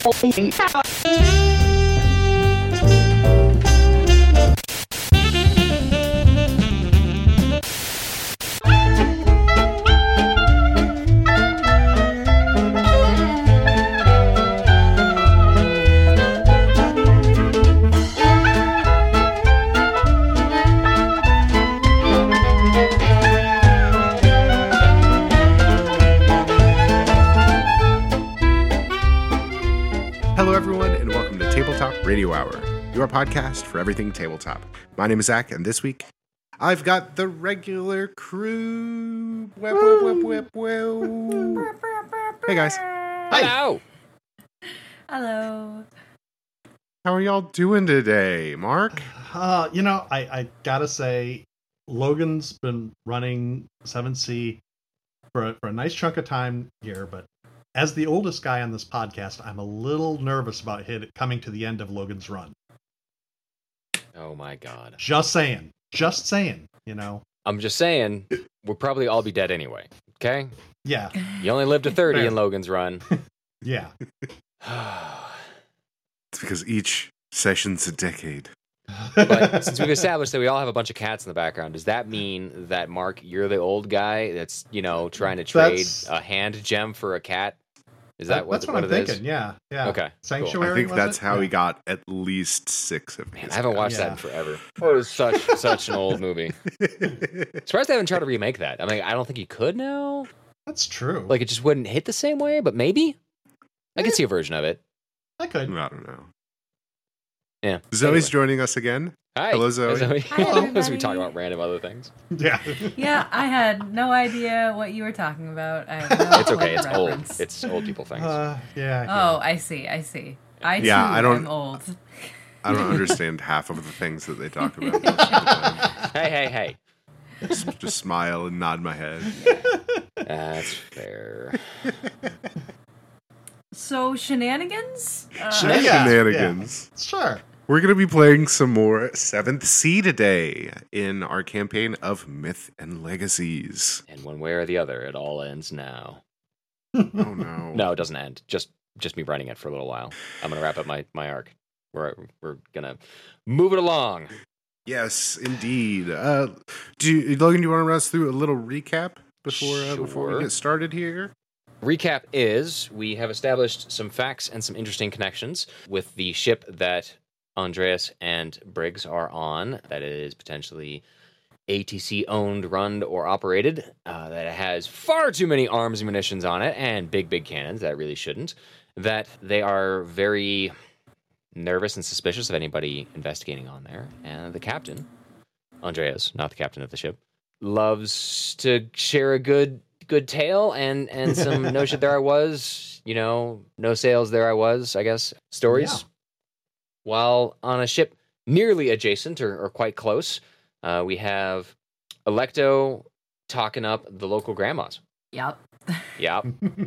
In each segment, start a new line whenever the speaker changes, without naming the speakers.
Hello, everyone, and welcome to Tabletop Radio Hour, your podcast for everything tabletop. My name is Zach, and this week, I've got the regular crew. Hey, guys.
Hello.
Hello.
How are y'all doing today, Mark?
I gotta say, Logan's been running 7C for a nice chunk of time here, but as the oldest guy on this podcast, I'm a little nervous about coming to the end of Logan's run.
Oh my god.
Just saying,
I'm just saying, we'll probably all be dead anyway, okay?
Yeah.
You only lived to 30
Fair.
in Logan's run.
Yeah.
It's because each session's a decade.
But since we've established that we all have a bunch of cats in the background, does that mean that, Mark, you're the old guy that's, trying to trade a hand gem for a cat? Is that
that's what
it
I'm thinking?
is?
Yeah.
Okay,
Sanctuary.
I think that's how
he
he got at least 6 of
Man,
his.
I haven't watched that in forever. Oh, it was such an old movie. Surprised they haven't tried to remake that. I mean, I don't think you could now.
That's true.
Like, it just wouldn't hit the same way, but maybe? I could see a version of it.
I could.
I don't know.
Yeah.
Zoe's joining us again.
Hi.
Hello, Zoe.
Hi,
As we
everybody.
talk about random other things.
Yeah.
Yeah, I had no idea what you were talking about. I have no
It's okay.
point
It's
of
old.
reference.
It's old people things.
Yeah.
Oh, I see. I too
I don't-
am old.
I don't understand half of the things that they talk about. Most of the time.
Hey.
Just smile and nod my head.
That's fair.
So, shenanigans?
Shenanigans.
Sure.
We're going to be playing some more 7th Sea today in our campaign of Myth and Legacies.
And one way or the other, it all ends now.
Oh, no.
No, it doesn't end. Just me running it for a little while. I'm gonna wrap up my arc. We're gonna move it along.
Yes, indeed. Logan, do you want to run us through a little recap before we get started here?
Recap is we have established some facts and some interesting connections with the ship that Andreas and Briggs are on. That it is potentially ATC owned, run, or operated. That it has far too many arms and munitions on it and big cannons that really shouldn't. That they are very nervous and suspicious of anybody investigating on there. And the captain, Andreas, not the captain of the ship, loves to share a good tale and some no shit there I was, no sales there I was, I guess, stories.
Yeah.
While on a ship nearly adjacent or quite close, we have Electo talking up the local grandmas.
Yep.
Yep.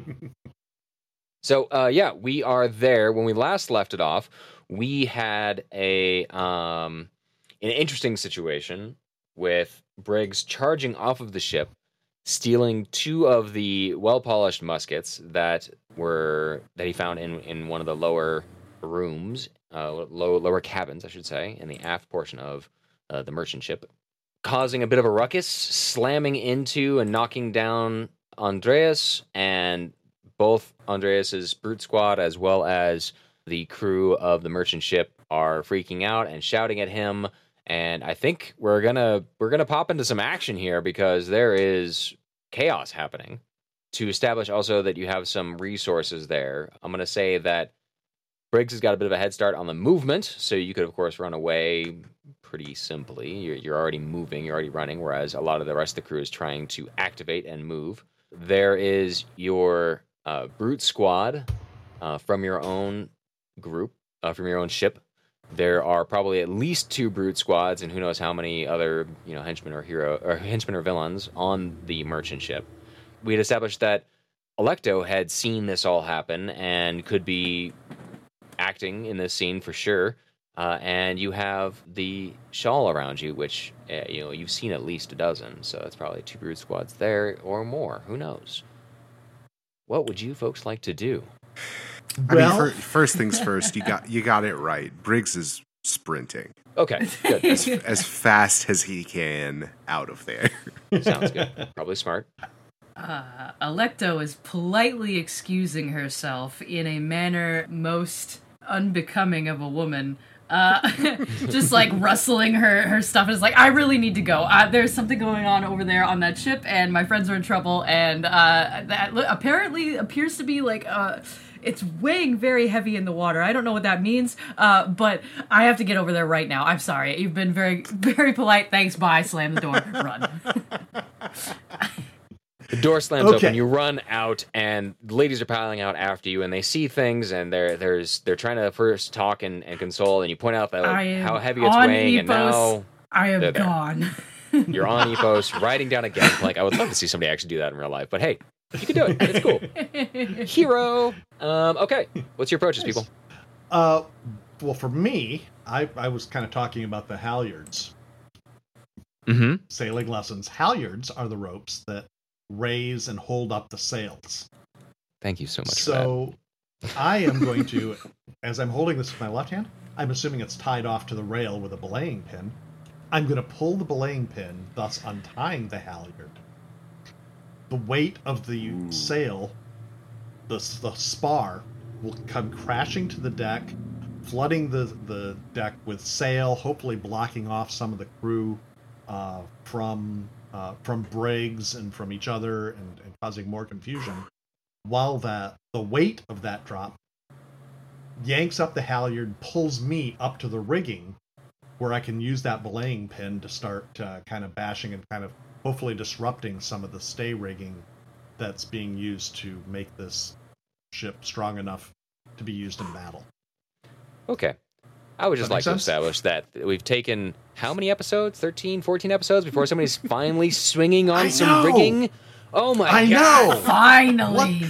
So, we are there. When we last left it off, we had an interesting situation with Briggs charging off of the ship, stealing 2 of the well-polished muskets that he found in one of the lower rooms, lower cabins, I should say, in the aft portion of the merchant ship, causing a bit of a ruckus, slamming into and knocking down Andreas, and both Andreas's brute squad as well as the crew of the merchant ship are freaking out and shouting at him. And I think we're gonna pop into some action here because there is chaos happening. To establish also that you have some resources there, I'm gonna say that Briggs has got a bit of a head start on the movement, so you could of course run away pretty simply. You're already moving, you're already running, whereas a lot of the rest of the crew is trying to activate and move. There is your brute squad from your own group, from your own ship. There are probably at least 2 brute squads, and who knows how many other henchmen or villains on the merchant ship. We had established that Electo had seen this all happen and could be acting in this scene for sure. And you have the shawl around you, which you've seen at least a dozen, so it's probably 2 brute squads there or more. Who knows? What would you folks like to do?
I mean, first things first, you got it right. Briggs is sprinting
Okay, good.
as fast as he can out of there.
Sounds good. Probably smart.
Alecto is politely excusing herself in a manner most unbecoming of a woman. Just like rustling her stuff is like, I really need to go. There's something going on over there on that ship, and my friends are in trouble, and that apparently appears to be like it's weighing very heavy in the water. I don't know what that means, but I have to get over there right now. I'm sorry. You've been very, very polite. Thanks. Bye. Slam the door. Run.
The door slams open. You run out, and the ladies are piling out after you, and they see things, and they're trying to first talk and console, and you point out that how heavy it's weighing, and now
I am gone.
You're on Epos, riding down a gangplank. I would love to see somebody actually do that in real life, but hey, you can do it. It's cool. Hero. Okay, what's your approaches, people?
Well, for me, I was kind of talking about the halyards.
Mm-hmm.
Sailing lessons. Halyards are the ropes that raise and hold up the sails.
Thank you so much
so for that. I am going to, as I'm holding this with my left hand, I'm assuming it's tied off to the rail with a belaying pin. I'm going to pull the belaying pin, thus untying the halyard. The weight of the sail, the spar, will come crashing to the deck, flooding the deck with sail, hopefully blocking off some of the crew from Briggs and from each other and causing more confusion, while the weight of that drop yanks up the halyard, pulls me up to the rigging, where I can use that belaying pin to start kind of bashing and kind of hopefully disrupting some of the stay rigging that's being used to make this ship strong enough to be used in battle.
Okay. I would just like to establish that we've taken how many episodes? 13, 14 episodes before somebody's finally swinging on some rigging? Oh my God.
I know!
Finally!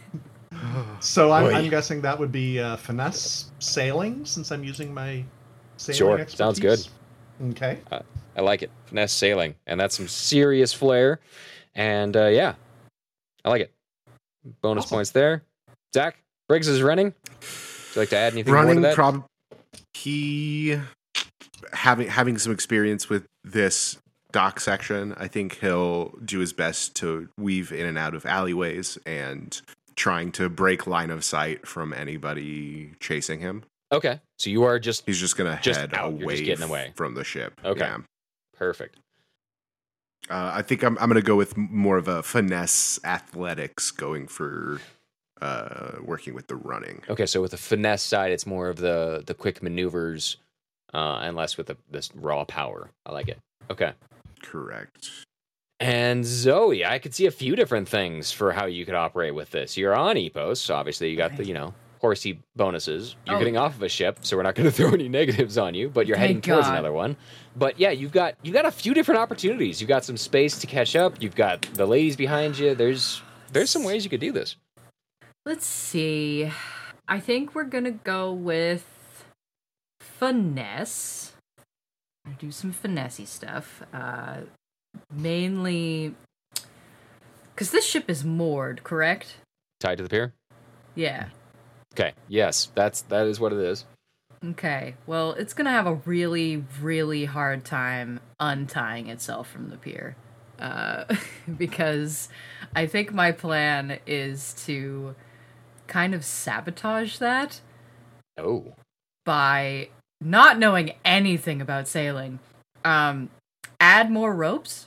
So I'm guessing that would be finesse sailing, since I'm using my sailing expertise.
Sounds good.
Okay.
I like it. Finesse sailing. And that's some serious flair. And yeah, I like it. Bonus points there. Zach, Briggs is running. Would you like to add anything more to that?
He having some experience with this dock section, I think he'll do his best to weave in and out of alleyways and trying to break line of sight from anybody chasing him.
Okay, so you are he's
just gonna head
out. You're just getting away
from the ship.
Okay,
yeah.
Perfect.
I think I'm gonna go with more of a finesse athletics, going for working with the running.
Okay, so with the finesse side, it's more of the quick maneuvers, and less with this raw power. I like it. Okay.
Correct.
And Zoe, I could see a few different things for how you could operate with this. You're on Epos, so obviously you got the, horsey bonuses. You're getting off of a ship, so we're not going to throw any negatives on you, but you're heading towards another one. But yeah, you've got a few different opportunities. You've got some space to catch up. You've got the ladies behind you. There's some ways you could do this.
Let's see. I think we're going to go with finesse. Do some finessey stuff. Mainly because this ship is moored, correct?
Tied to the pier?
Yeah.
Okay. Yes, that is what it is.
Okay. Well, it's going to have a really, really hard time untying itself from the pier. Because I think my plan is to kind of sabotage that.
Oh.
By not knowing anything about sailing. Add more ropes.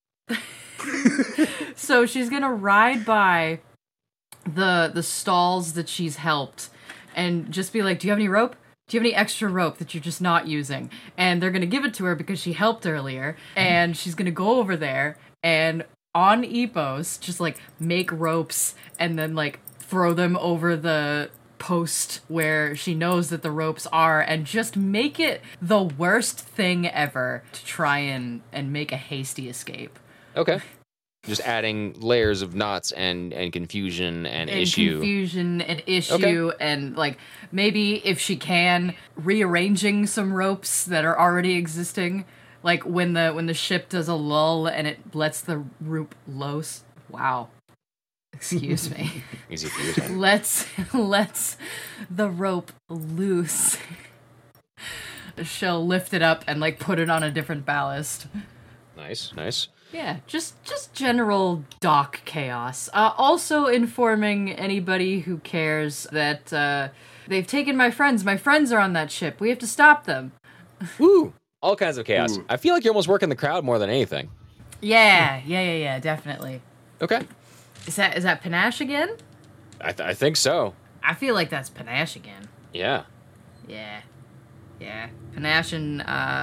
So she's gonna ride by the stalls that she's helped and just be like, do you have any rope? Do you have any extra rope that you're just not using? And they're gonna give it to her because she helped earlier, and she's gonna go over there and on Epos just like make ropes and then like throw them over the post where she knows that the ropes are, and just make it the worst thing ever to try and make a hasty escape.
Okay. Just adding layers of knots and confusion and issue.
Okay. And like maybe if she can, rearranging some ropes that are already existing. Like when the ship does a lull and it lets the rope loose. Wow. Excuse me.
Easy for you. Then.
Let's the rope loose. She'll lift it up and like put it on a different ballast.
Nice.
Yeah, just general dock chaos. Also informing anybody who cares that they've taken my friends. My friends are on that ship. We have to stop them.
Woo! All kinds of chaos.
Ooh.
I feel like you're almost working the crowd more than anything.
Yeah, definitely.
Okay.
Is that Panache again?
I think so.
I feel like that's Panache again.
Yeah.
Yeah. Panache and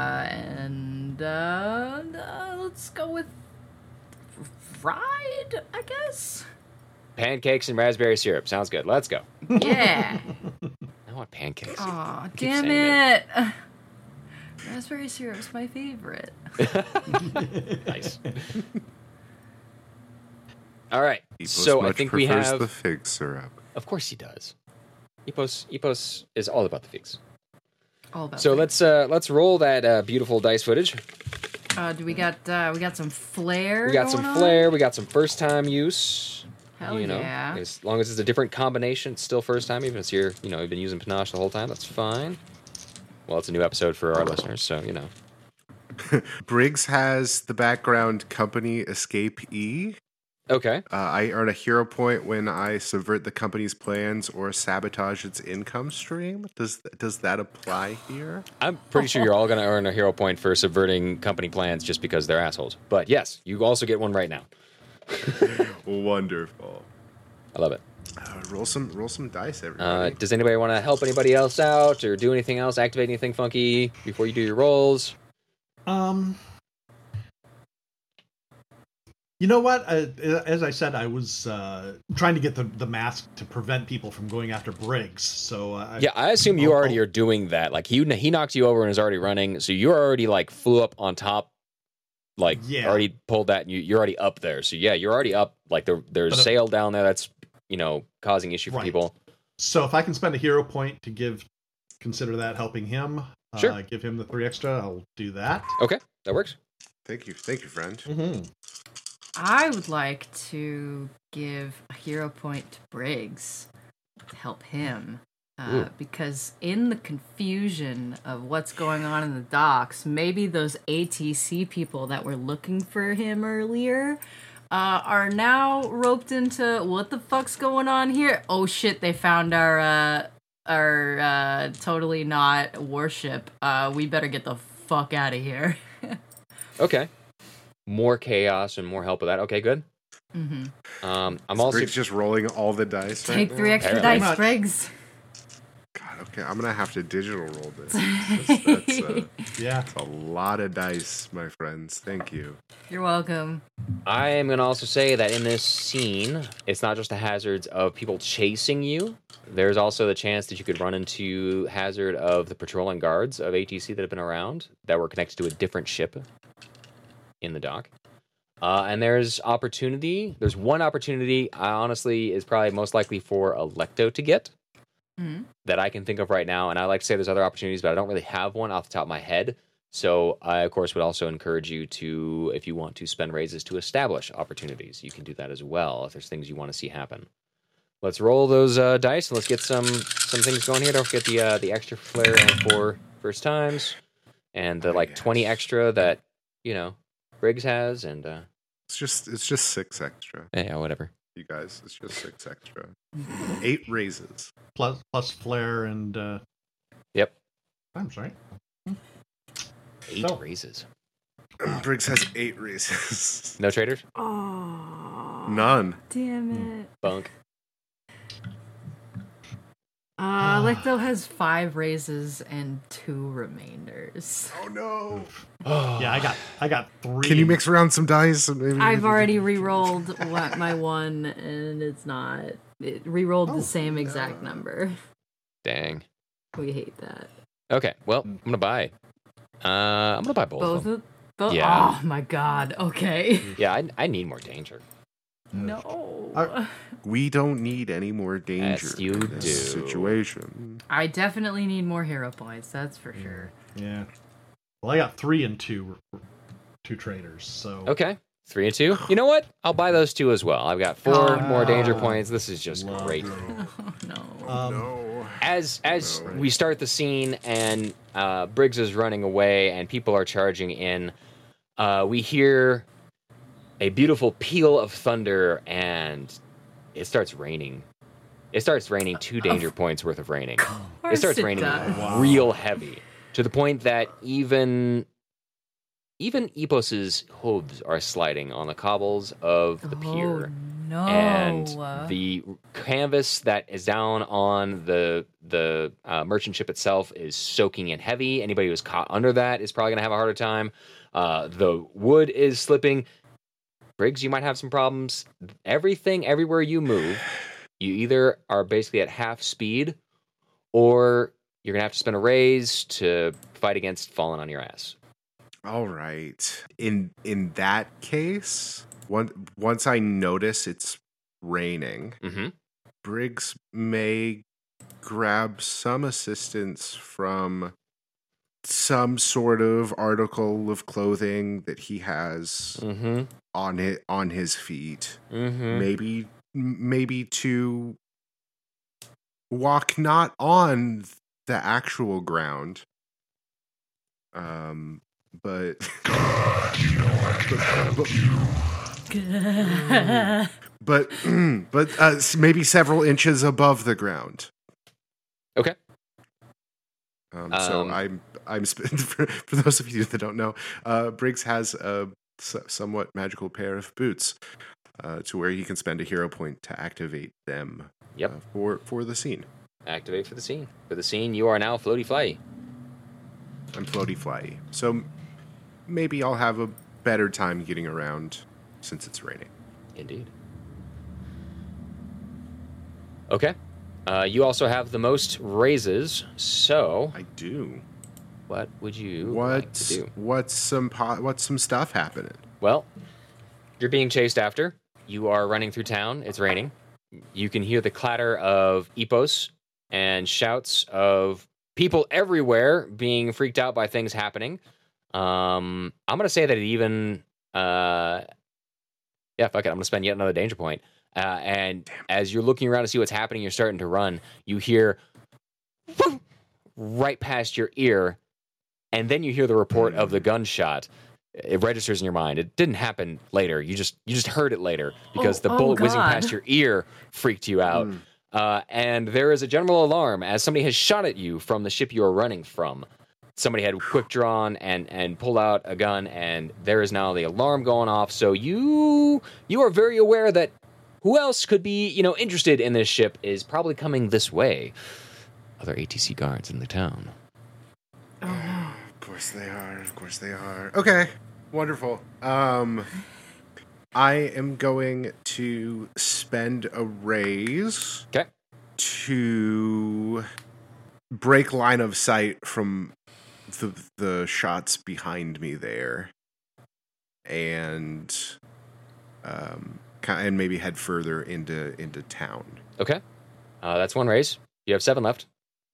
let's go with fried, I guess.
Pancakes and raspberry syrup. Sounds good. Let's go.
Yeah.
I want pancakes.
Aw,
keep
damn
saying
it. Raspberry syrup's my favorite.
Nice. All right.
Epos
So I
much
think we
prefers
have.
the fig syrup.
Of course he does. Epos is all about the figs.
All about
So
that.
let's roll that beautiful dice footage.
Do we got some flair?
We got some
going
flair. We got some first time use.
On? Hell yeah.
As long as it's a different combination, it's still first time. Even if you've been using Panache the whole time, that's fine. Well, it's a new episode for our listeners, so
Briggs has the background company Escape E.
Okay.
I earn a hero point when I subvert the company's plans or sabotage its income stream. Does that apply here?
I'm pretty sure you're all going to earn a hero point for subverting company plans just because they're assholes. But yes, you also get one right now.
Wonderful.
I love it.
Roll some dice, everybody.
Does anybody want to help anybody else out or do anything else, activate anything funky before you do your rolls?
You know what? As I said, I was trying to get the mask to prevent people from going after Briggs. So
I assume you already are doing that. Like he knocked you over and is already running, so you already like flew up on top, like already pulled that. And you're already up there. So yeah, you're already up. Like there's sail down there that's causing issue for people.
So if I can spend a hero point to consider that helping him.
Sure.
Give him the 3 extra. I'll do that.
Okay, that works.
Thank you, friend.
Mm-hmm.
I would like to give a hero point to Briggs to help him. Because in the confusion of what's going on in the docks, maybe those ATC people that were looking for him earlier are now roped into what the fuck's going on here? Oh shit, they found our totally not warship. We better get the fuck out of here.
Okay. More chaos and more help with that. Okay, good.
Mm-hmm.
I'm also
Briggs just rolling all the dice.
Take
right
3
now?
extra
Apparently.
dice, Briggs.
God, okay, I'm gonna have to digital roll this. That's a lot of dice, my friends. Thank you.
You're welcome.
I am going to also say that in this scene, it's not just the hazards of people chasing you. There's also the chance that you could run into hazard of the patrolling guards of ATC that have been around that were connected to a different ship in the dock. And there's opportunity. There's one opportunity I honestly is probably most likely for Electo to get that I can think of right now. And I like to say there's other opportunities, but I don't really have one off the top of my head. So I, of course, would also encourage you to, if you want to spend raises to establish opportunities, you can do that as well if there's things you want to see happen. Let's roll those dice and let's get some things going here. Don't forget the extra flair and 4 first times and the 20 extra that Briggs has and
It's just 6 extra.
yeah, whatever.
You guys, it's just 6 extra. 8 raises.
Plus flair and
Yep.
I'm sorry.
8 raises.
Briggs has 8 raises.
No traders?
Oh,
None.
damn it.
Bunk.
Lecto has 5 raises and 2 remainders.
Oh no.
Yeah, I got 3.
Can you mix around some dice? And maybe
I've already re-rolled my 1, and it's not. It re-rolled the same exact number.
Dang.
We hate that.
Okay, well, I'm gonna buy both of them.
Both?
Yeah.
Oh my god. Okay.
Yeah, I need more danger.
No.
We don't need any more danger
Yes, you
in this
do.
situation.
I definitely need more hero points. That's for sure.
Yeah. Well, I got 3 and 2 traders. So
Okay. 3 and 2. You know what? I'll buy those 2 as well. I've got 4 more danger points. This is just great.
Oh, no.
No.
As we start the scene and Briggs is running away and people are charging in, we hear a beautiful peal of thunder and it starts raining. It starts raining 2 danger points worth of raining. It starts raining real heavy to the point that even Epos's hooves are sliding on the cobbles of the pier.
Oh, no.
And the canvas that is down on the merchant ship itself is soaking in heavy. Anybody who's caught under that is probably going to have a harder time. The wood is slipping. Briggs, you might have some problems. Everywhere you move, you either are basically at half speed or you're going to have to spend a raise to fight against falling on your ass.
All right. In that case, once I notice it's raining,
Mm-hmm.
Briggs may grab some assistance from some sort of article of clothing that he has
Mm-hmm.
on his feet.
Mm-hmm.
Maybe to walk not on the actual ground, but but maybe several inches above the ground.
Okay.
So for those of you that don't know, Briggs has a somewhat magical pair of boots, to where he can spend a hero point to activate them.
Yep.
For the scene.
Activate for the scene. For the scene, you are now floaty fly.
I'm floaty fly. So maybe I'll have a better time getting around since it's raining.
Indeed. Okay. You also have the most raises, so
I do.
what would you like to do?
What's some stuff happening?
Well, you're being chased after. You are running through town. It's raining. You can hear the clatter of Epos and shouts of people everywhere being freaked out by things happening. I'm going to say that it even... yeah, fuck it. I'm going to spend yet another danger point. And as you're looking around to see what's happening, you're starting to run. You hear right past your ear, and then you hear the report of the gunshot. It registers in your mind. It didn't happen later. You just heard it later because the bullet whizzing past your ear freaked you out. And there is a general alarm as somebody has shot at you from the ship you are running from. Somebody had quick drawn and pulled out a gun, and there is now the alarm going off. So you are very aware that who else could be, interested in this ship is probably coming this way. Other ATC guards in the town.
Oh no.
Of course they are. Of course they are. Okay. Wonderful. I am going to spend a raise
Okay.
to break line of sight from the shots behind me there, and maybe head further into town.
Okay. That's one raise. You have 7 left.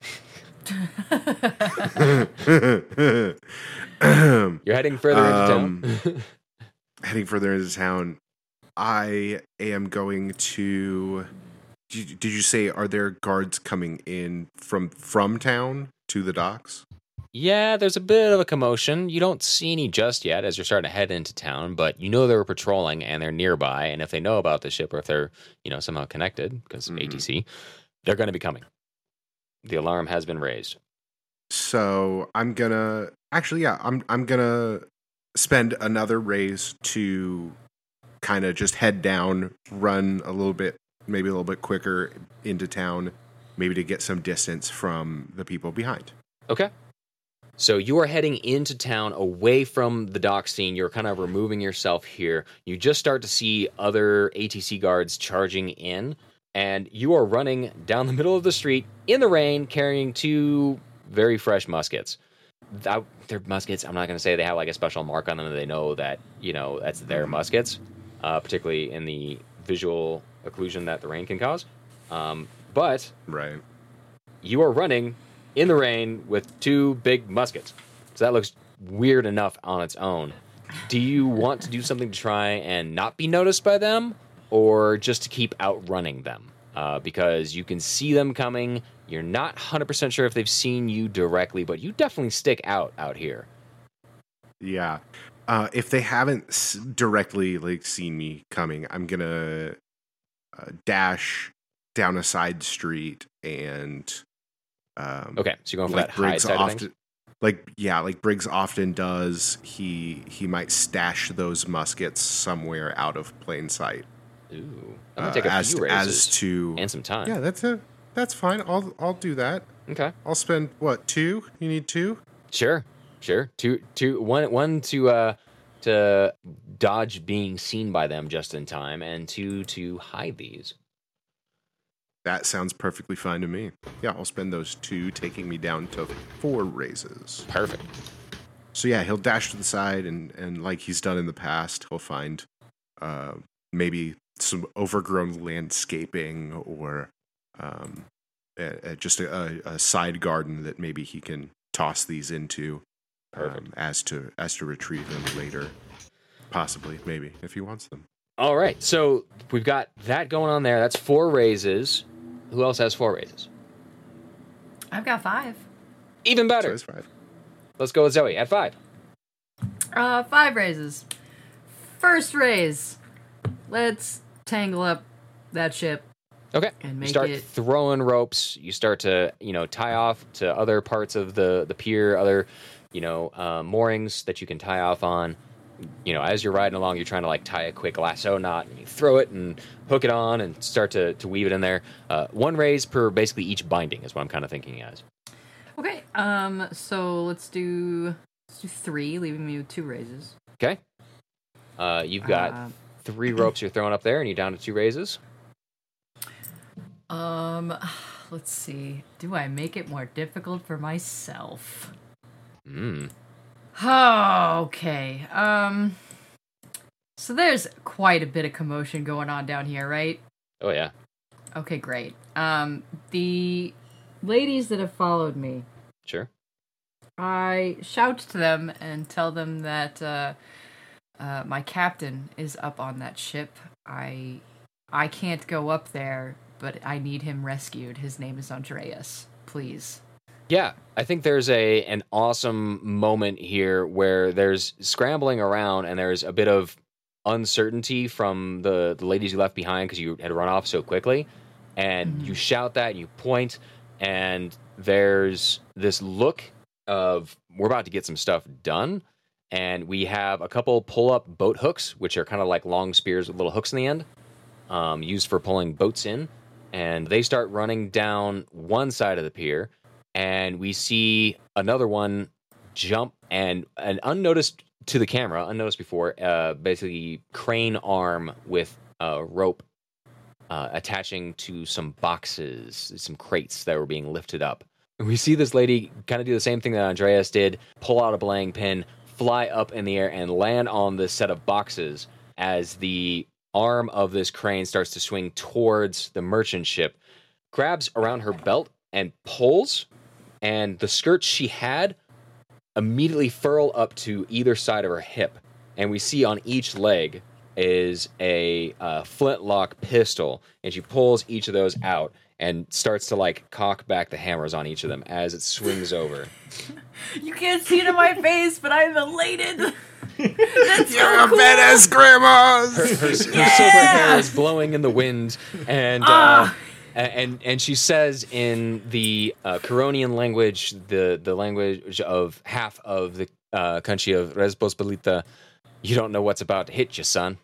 You're heading further into town.
Heading further into town. I am going to... Did you say, are there guards coming in from town to the docks?
Yeah, there's a bit of a commotion. You don't see any just yet as you're starting to head into town, but you know they're patrolling and they're nearby, and if they know about the ship or if they're, somehow connected because of ATC, they're going to be coming. The alarm has been raised.
So I'm gonna I'm gonna spend another raise to kind of just head down, run a little bit, maybe a little bit quicker into town, maybe to get some distance from the people behind.
Okay. So you are heading into town away from the dock scene. You're kind of removing yourself here. You just start to see other ATC guards charging in, and you are running down the middle of the street in the rain carrying 2 very fresh muskets. They're muskets. I'm not going to say they have like a special mark on them that they know that, that's their muskets, particularly in the visual occlusion that the rain can cause. But
right,
you are running in the rain with 2 big muskets. So that looks weird enough on its own. do you want to do something to try and not be noticed by them, or just to keep outrunning them? Because you can see them coming. You're not 100% sure if they've seen you directly, but you definitely stick out here.
Yeah. If they haven't directly like seen me coming, I'm gonna dash down a side street and
Okay, so you're going for
like
that hide
Briggs
side of
often,
things?
like Briggs often does. He might stash those muskets somewhere out of plain sight.
Ooh, I'm gonna take a few
as
raises
to
and some time.
Yeah, that's fine. I'll do that.
Okay.
I'll spend what, 2? You need 2?
Sure. One to dodge being seen by them just in time, and 2 to hide these.
That sounds perfectly fine to me. Yeah, I'll spend those 2, taking me down to 4 raises.
Perfect.
So yeah, he'll dash to the side, and like he's done in the past, he'll find maybe some overgrown landscaping or just a side garden that maybe he can toss these into as to retrieve them later, possibly, maybe, if he wants them.
All right, so we've got that going on there. That's 4 raises. Who else has 4 raises?
I've got 5.
Even better.
So it's 5.
Let's go with Zoe at 5.
5 raises. First raise. Let's tangle up that ship.
Okay.
And
You
make
start
it.
throwing ropes. You start to, tie off to other parts of the pier, other, moorings that you can tie off on. As you're riding along, you're trying to tie a quick lasso knot, and you throw it and hook it on and start to weave it in there. 1 raise per basically each binding is what I'm kind of thinking as.
Okay. So let's do 3, leaving me with 2 raises.
Okay. You've got 3 ropes you're throwing up there, and you're down to 2 raises.
Let's see. Do I make it more difficult for myself? Oh, okay. So there's quite a bit of commotion going on down here, right?
Oh, yeah.
Okay, great. The ladies that have followed me,
Sure.
I shout to them and tell them that my captain is up on that ship. I can't go up there, but I need him rescued. His name is Andreas. Please.
Yeah, I think there's an awesome moment here where there's scrambling around and there's a bit of uncertainty from the ladies you left behind because you had run off so quickly. And you shout that, you point, and there's this look of we're about to get some stuff done. And we have a couple pull-up boat hooks, which are kind of like long spears with little hooks in the end, used for pulling boats in. And they start running down one side of the pier. And we see another one jump and unnoticed to the camera, unnoticed before, basically crane arm with a rope attaching to some boxes, some crates that were being lifted up. And we see this lady kind of do the same thing that Andreas did, pull out a belaying pin, fly up in the air, and land on this set of boxes as the arm of this crane starts to swing towards the merchant ship, grabs around her belt and pulls, and the skirts she had immediately furl up to either side of her hip. And we see on each leg is a flintlock pistol, and she pulls each of those out and starts to cock back the hammers on each of them as it swings over.
You can't see it in my face, but I'm elated. That's so
You're
cool.
a badass grandmas.
Her silver hair is blowing in the wind, and she says in the Curonian language, the language of half of the country of Respospolita, "You don't know what's about to hit you, son."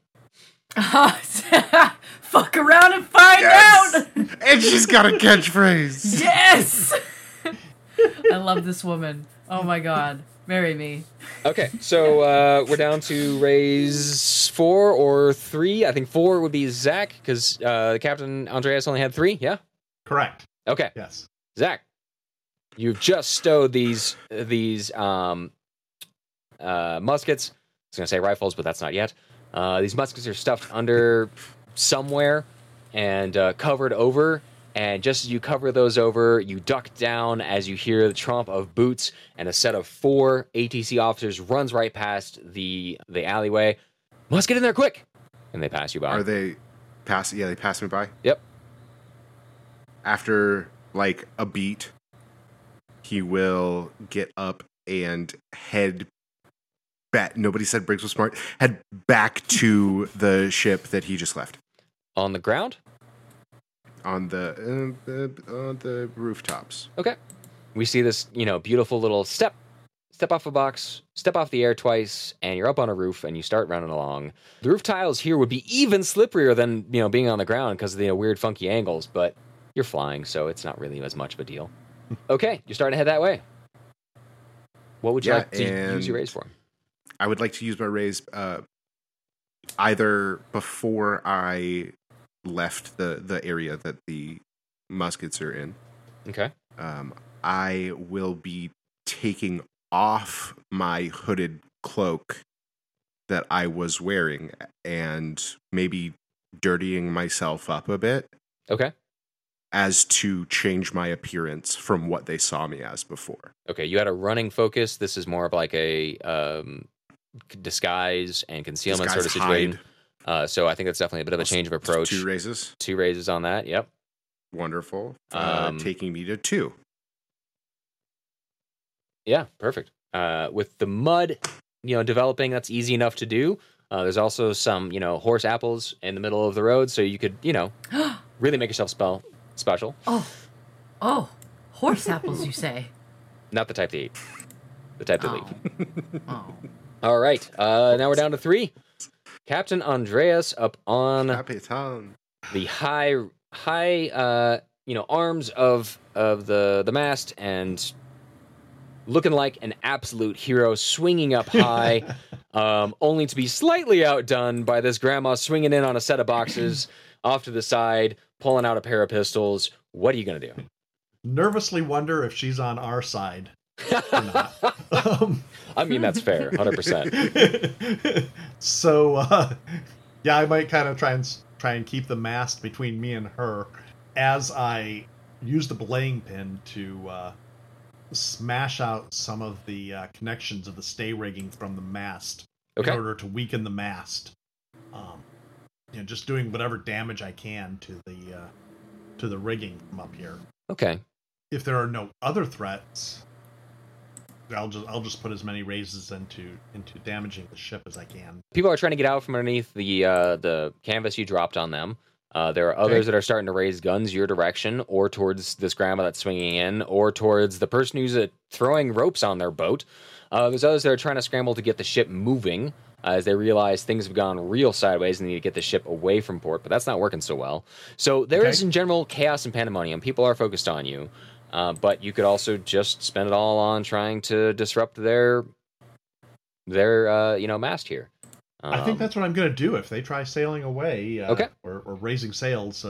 Fuck around and find out.
And she's got a catchphrase.
Yes. I love this woman. Oh my god, marry me.
Okay, so we're down to raise 4 or 3. I think 4 would be Zach, because Captain Andreas only had 3, yeah?
Correct.
Okay.
Yes.
Zach, you've just stowed these muskets. I was going to say rifles, but that's not yet. These muskets are stuffed under somewhere and covered over, And just as you cover those over, you duck down as you hear the tromp of boots, and a set of 4 ATC officers runs right past the alleyway. Must get in there quick! And they pass you by.
Are they pass? Yeah, they pass me by.
Yep.
After like a beat, he will get up and head back. Nobody said Briggs was smart. Head back to the ship that he just left
On the ground?
on the rooftops.
Okay. We see this, beautiful little step off a box, step off the air twice, and you're up on a roof and you start running along. The roof tiles here would be even slipperier than, being on the ground because of the weird funky angles, but you're flying, so it's not really as much of a deal. Okay, you're starting to head that way. What would you like to use your raise for?
I would like to use my raise either before I left the area that the muskets are in.
Okay.
I will be taking off my hooded cloak that I was wearing and maybe dirtying myself up a bit.
Okay.
As to change my appearance from what they saw me as before.
Okay, you had a running focus. This is more of like a disguise and concealment sort of situation. So I think that's definitely a bit of a change of approach.
2 raises.
2 raises on that. Yep.
Wonderful. Taking me to 2.
Yeah, perfect. With the mud, developing, that's easy enough to do. There's also some, horse apples in the middle of the road, so you could, really make yourself special.
Oh, horse apples, you say?
Not the type to eat. The type to leave.
Oh.
All right. Now we're down to 3. Captain Andreas up on
Capitan.
the high arms of the mast and looking like an absolute hero, swinging up high, only to be slightly outdone by this grandma swinging in on a set of boxes off to the side, pulling out a pair of pistols. What are you going to do?
Nervously wonder if she's on our side or not.
I mean, that's fair, 100%.
So, I might kind of try and keep the mast between me and her as I use the belaying pin to smash out some of the connections of the stay rigging from the mast in order to weaken the mast. Just doing whatever damage I can to the rigging from up here.
Okay.
If there are no other threats, I'll just put as many raises into damaging the ship as I can.
People are trying to get out from underneath the canvas you dropped on them. There are others that are starting to raise guns your direction, or towards this grandma that's swinging in, or towards the person who's throwing ropes on their boat. There's others that are trying to scramble to get the ship moving as they realize things have gone real sideways and they need to get the ship away from port, but that's not working so well. So there is, in general, chaos and pandemonium. People are focused on you, but you could also just spend it all on trying to disrupt their mast here.
I think that's what I'm going to do if they try sailing away. Or raising sails.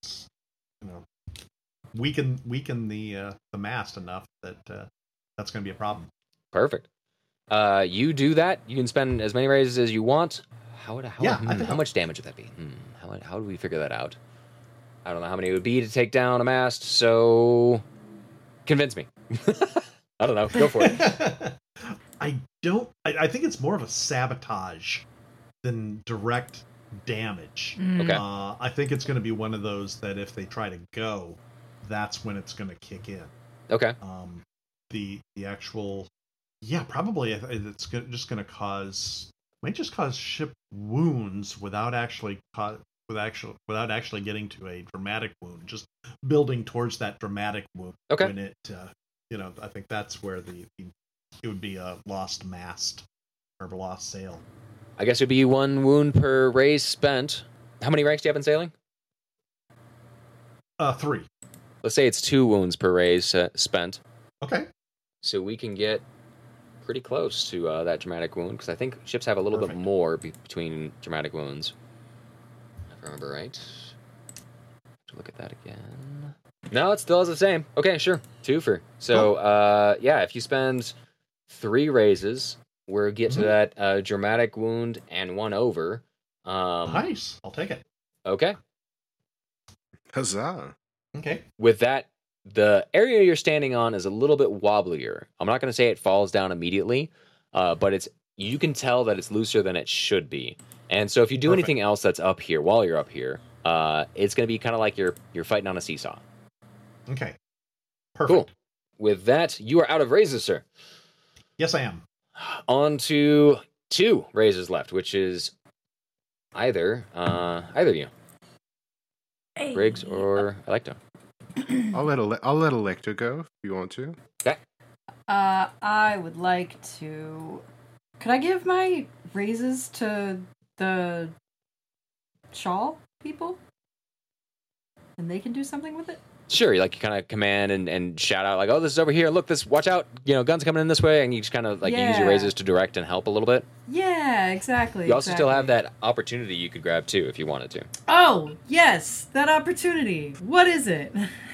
Weaken the mast enough that that's going to be a problem.
Perfect. You do that. You can spend as many raises as you want. How much damage would that be? How do we figure that out? I don't know how many it would be to take down a mast. So convince me. I don't know. Go for it.
I think it's more of a sabotage than direct damage.
Okay.
I think it's going to be one of those that if they try to go, that's when it's going to kick in.
Okay.
The actual, probably it's just going to cause ship wounds without actually getting to a dramatic wound. Just building towards that dramatic wound.
Okay.
When it, I think that's where it would be a lost mast or a lost sail.
I guess it would be 1 wound per raise spent. How many ranks do you have in sailing?
3.
Let's say it's 2 wounds per raise spent.
Okay.
So we can get pretty close to that dramatic wound, because I think ships have a little bit more between dramatic wounds. If I remember right. Look at that again. No, it still is the same. Okay, sure. 2 for. So, if you spend 3 raises, we'll get to that dramatic wound and 1 over.
Nice. I'll take it.
Okay.
Huzzah.
Okay.
With that, the area you're standing on is a little bit wobblier. I'm not going to say it falls down immediately, but you can tell that it's looser than it should be. And so if you do
Perfect.
anything else that's up here while you're up here, it's going to be kind of like you're fighting on a seesaw.
Okay. Perfect.
Cool. With that, you are out of raises, sir.
Yes, I am.
On to 2 raises left, which is either of you,
Hey.
Briggs or Electo.
I'll let Electo go if you want to.
Okay.
I would like to. Could I give my raises to the shawl people, and they can do something with it?
Sure, you kind of command and shout out like, "Oh, this is over here! Look, this! Watch out! Guns coming in this way!" And you just kind of you use your
Yeah.
raises to direct and help a little bit.
Yeah, exactly.
You also still have that opportunity you could grab too if you wanted to.
Oh yes, that opportunity. What is it?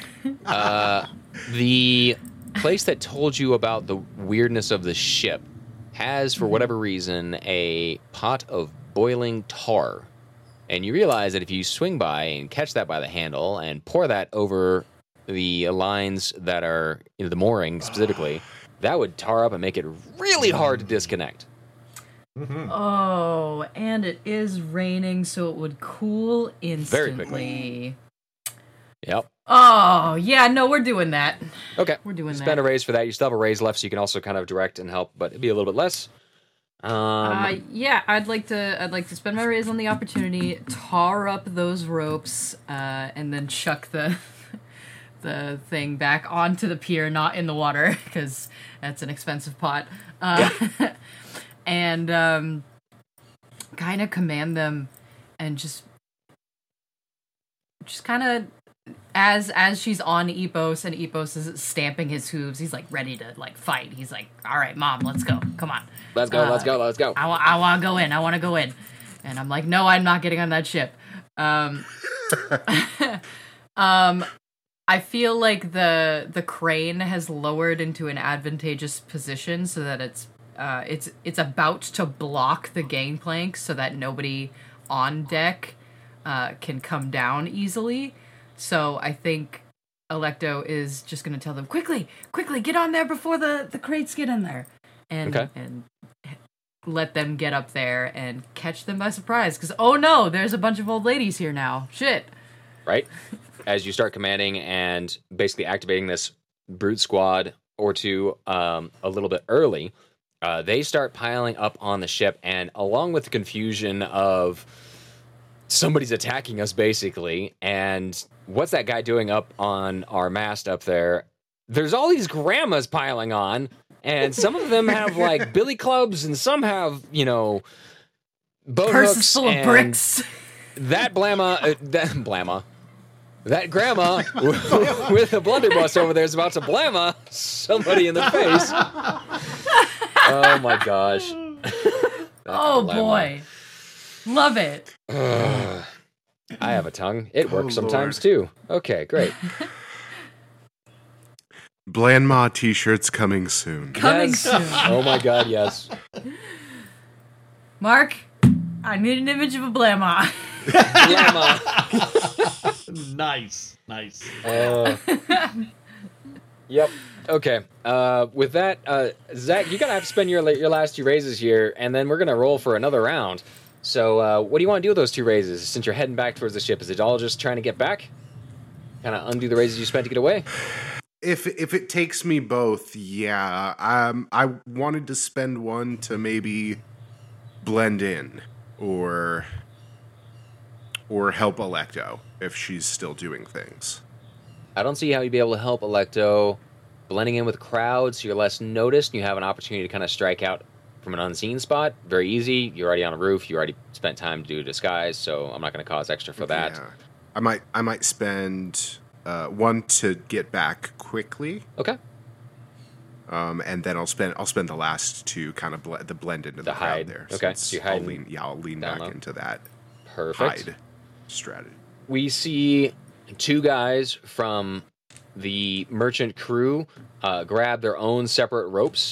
The place that told you about the weirdness of the ship has, for whatever reason, a pot of boiling tar. And you realize that if you swing by and catch that by the handle and pour that over the lines that are the mooring specifically, that would tar up and make it really hard to disconnect.
Mm-hmm.
Oh, and it is raining, so it would cool
Very
instantly.
Yep.
Oh, yeah, no, we're doing that.
Okay.
We're doing
Spend
that.
a raise for that. You still have a raise left, so you can also kind of direct and help, but it'd be a little bit less.
Yeah, I'd like to spend my raise on the opportunity, tar up those ropes, and then chuck the the thing back onto the pier, not in the water, because that's an expensive pot. And kind of command them, and just kind of as she's on Epos and Epos is stamping his hooves, he's like ready to fight. He's like, "All right, Mom, let's go. Come on.
Let's go.
I want to go in. I want to go in." And I'm like, "No, I'm not getting on that ship." I feel like the crane has lowered into an advantageous position so that it's about to block the gangplank so that nobody on deck can come down easily. So I think Electo is just going to tell them, quickly, get on there before the crates get in there. And let them get up there and catch them by surprise. Because, oh no, there's a bunch of old ladies here now. Shit.
Right? As you start commanding and basically activating this brute squad or two a little bit early, they start piling up on the ship, and along with the confusion of somebody's attacking us, basically, and what's that guy doing up on our mast up there? There's all these grandmas piling on, and some of them have, billy clubs, and some have, boat
Purses
hooks.
full of bricks.
That that grandma with a blunderbuss over there is about to blamma somebody in the face. Oh my gosh.
Oh boy. Love it.
I have a tongue. It works
Oh,
sometimes
Lord.
too. Okay, great.
Blandma t-shirts coming soon.
Coming
Yes.
soon.
Oh my god, yes.
Mark, I need an image of a blamma.
Blamma.
Nice.
Yep. Okay. With that, Zach, you're gonna have to spend your last 2 raises here, and then we're gonna roll for another round. So, what do you want to do with those 2 raises? Since you're heading back towards the ship, is it all just trying to get back? Kind of undo the raises you spent to get away?
If it takes me both, yeah. I wanted to spend one to maybe blend in or help Electo if she's still doing things.
I don't see how you'd be able to help Electo blending in with crowds. So you're less noticed, and you have an opportunity to kind of strike out from an unseen spot. Very easy. You're already on a roof. You already spent time to do a disguise, so I'm not going to cause extra for that.
Yeah. I might spend one to get back quickly.
Okay.
And then I'll spend the last 2 kind of blend into the crowd
hide.
there.
Okay,
since
so you're
I'll
hiding
lean
down
back
low.
into that
Perfect.
hide strategy.
We see 2 guys from the merchant crew grab their own separate ropes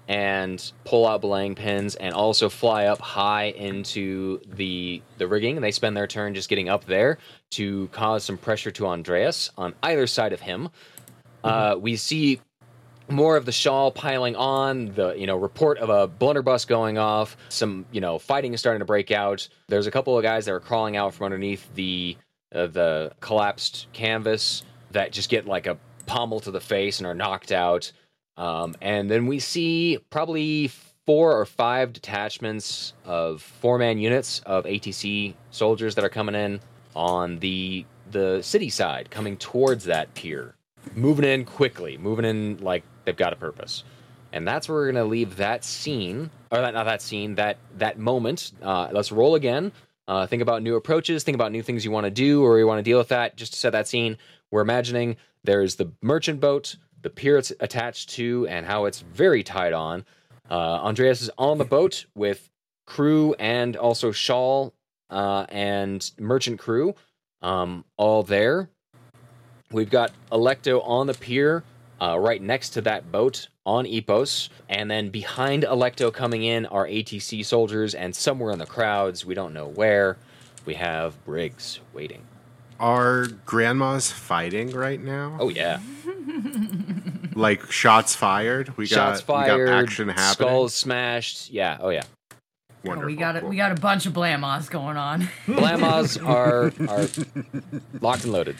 and pull out belaying pins and also fly up high into the rigging. And they spend their turn just getting up there to cause some pressure to Andreas on either side of him. We see more of the shawl piling on, the report of a blunderbuss going off, some fighting is starting to break out. There's a couple of guys that are crawling out from underneath the collapsed canvas that just get like a pommel to the face and are knocked out. And then we see probably 4 or 5 detachments of 4-man units of ATC soldiers that are coming in on the city side, coming towards that pier. Moving in quickly, moving in like they've got a purpose. And that's where we're going to leave that scene, or not that scene, that moment. Let's roll again. Think about new approaches, think about new things you want to do or you want to deal with that. Just to set that scene, we're imagining there's the merchant boat, the pier it's attached to, and how it's very tied on. Andreas is on the boat with crew and also shawl and merchant crew all there. We've got Alecto on the pier, right next to that boat on Epos, and then behind Alecto coming in are ATC soldiers, and somewhere in the crowds, we don't know where, we have Briggs waiting.
Are grandmas fighting right now?
Oh yeah,
like shots fired. We got action happening.
Skulls smashed. Yeah. Oh yeah.
Wonderful.
We got a bunch of blamos going on.
Blamos are locked and loaded.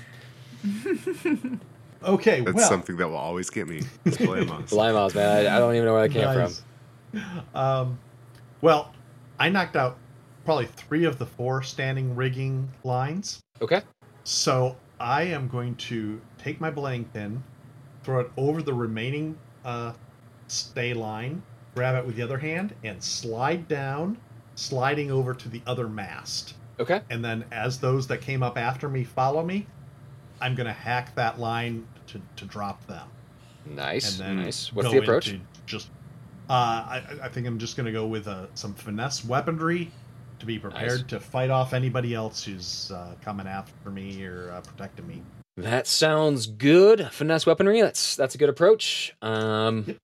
Okay,
That's something that will always get me. Blamos.
Blamos, man. I don't even know where that came
from. Well, I knocked out probably 3 of the 4 standing rigging lines.
Okay.
So I am going to take my belaying pin, throw it over the remaining stay line, grab it with the other hand, and slide down, sliding over to the other mast.
Okay.
And then as those that came up after me follow me, I'm going to hack that line to drop them.
Nice.
And then
Nice. What's the approach?
I think I'm just going to go with some finesse weaponry to be prepared to fight off anybody else who's coming after me or protecting me.
That sounds good. Finesse weaponry. That's a good approach.
Yep.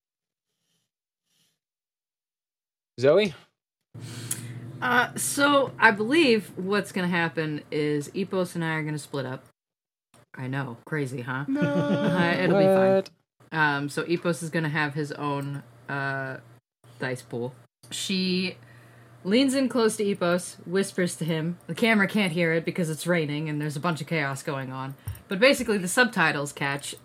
Zoe?
So I believe what's going to happen is Epos and I are going to split up. I know, crazy, huh?
No.
It'll be fine. So Epos is going to have his own dice pool. She leans in close to Epos, whispers to him. The camera can't hear it because it's raining and there's a bunch of chaos going on. But basically, the subtitles catch.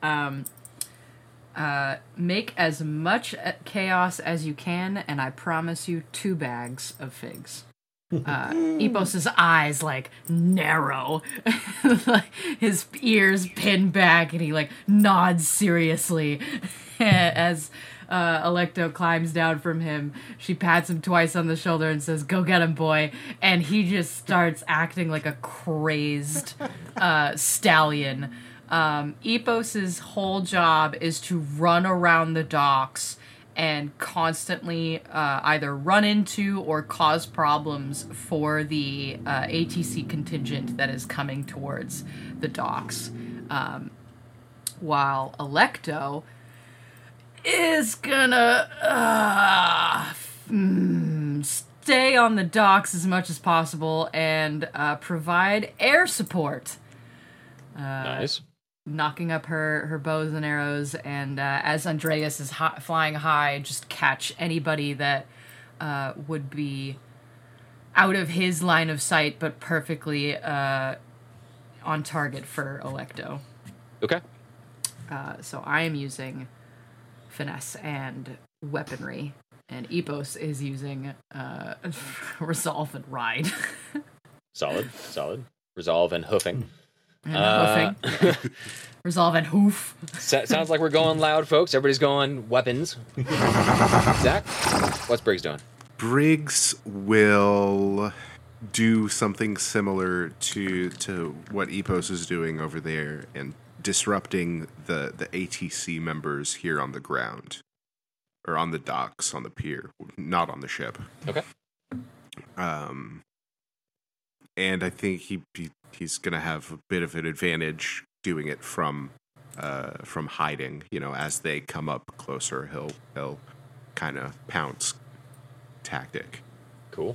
Make as much chaos as you can, and I promise you 2 bags of figs. Epos's eyes narrow, his ears pin back, and he nods seriously as Alecto climbs down from him. She pats him twice on the shoulder and says, "Go get him, boy," and he just starts acting like a crazed stallion. Epos's whole job is to run around the docks and constantly either run into or cause problems for the ATC contingent that is coming towards the docks. While Alecto is gonna stay on the docks as much as possible and provide air support.
Nice.
Knocking up her bows and arrows, and as Andreas is flying high, just catch anybody that would be out of his line of sight, but perfectly on target for Alecto.
Okay.
So I am using finesse and weaponry, and Epos is using resolve and ride.
Solid. Resolve and hoofing.
Resolve and hoof.
Sounds like we're going loud, folks. Everybody's going weapons. Zach, what's Briggs doing?
Briggs will do something similar to what Epos is doing over there and disrupting the ATC members here on the ground. Or on the docks, on the pier, not on the ship.
Okay.
And I think he's going to have a bit of an advantage doing it from hiding. As they come up closer, he'll kind of pounce tactic.
Cool.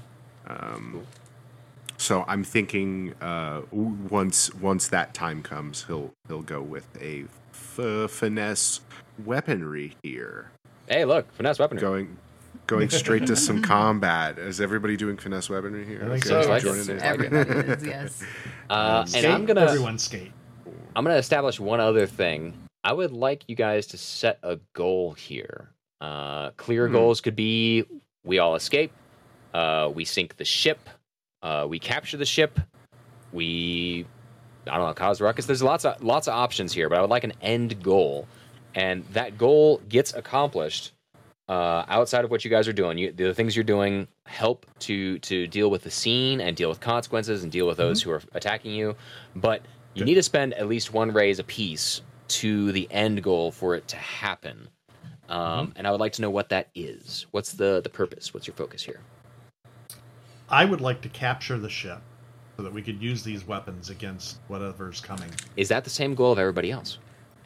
So I'm thinking once that time comes, he'll go with a finesse weaponry here.
Hey, look, finesse weaponry.
Going straight to some combat. Is everybody doing finesse weaponry here?
I think
so. I
joining
guess
in.
Everybody is, yes.
And
Skate,
I'm gonna
everyone skate.
establish one other thing. I would like you guys to set a goal here. Clear goals could be: we all escape, we sink the ship, we capture the ship, I don't know, cause ruckus. There's lots of options here, but I would like an end goal, and that goal gets accomplished outside of what you guys are doing. The things you're doing help to deal with the scene and deal with consequences and deal with those who are attacking you, but you need to spend at least one raise apiece to the end goal for it to happen. And I would like to know what that is. What's the purpose? What's your focus here?
I would like to capture the ship so that we could use these weapons against whatever's coming.
Is that the same goal of everybody else?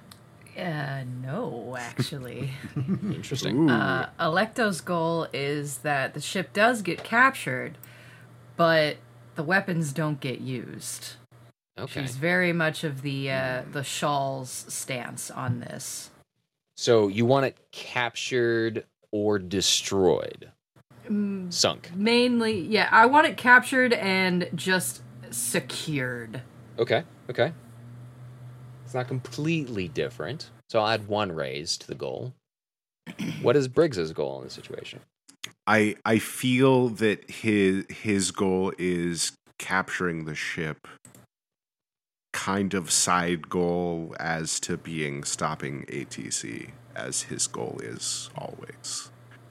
No, actually.
Interesting.
Electo's goal is that the ship does get captured, but the weapons don't get used.
Okay.
She's very much of the Shawl's stance on this.
So you want it captured or destroyed? Sunk.
Mainly, yeah, I want it captured and just secured.
Okay. It's not completely different. So I'll add one raise to the goal. What is Briggs's goal in this situation?
I feel that his goal is capturing the ship, kind of side goal as to being stopping ATC, as his goal is always.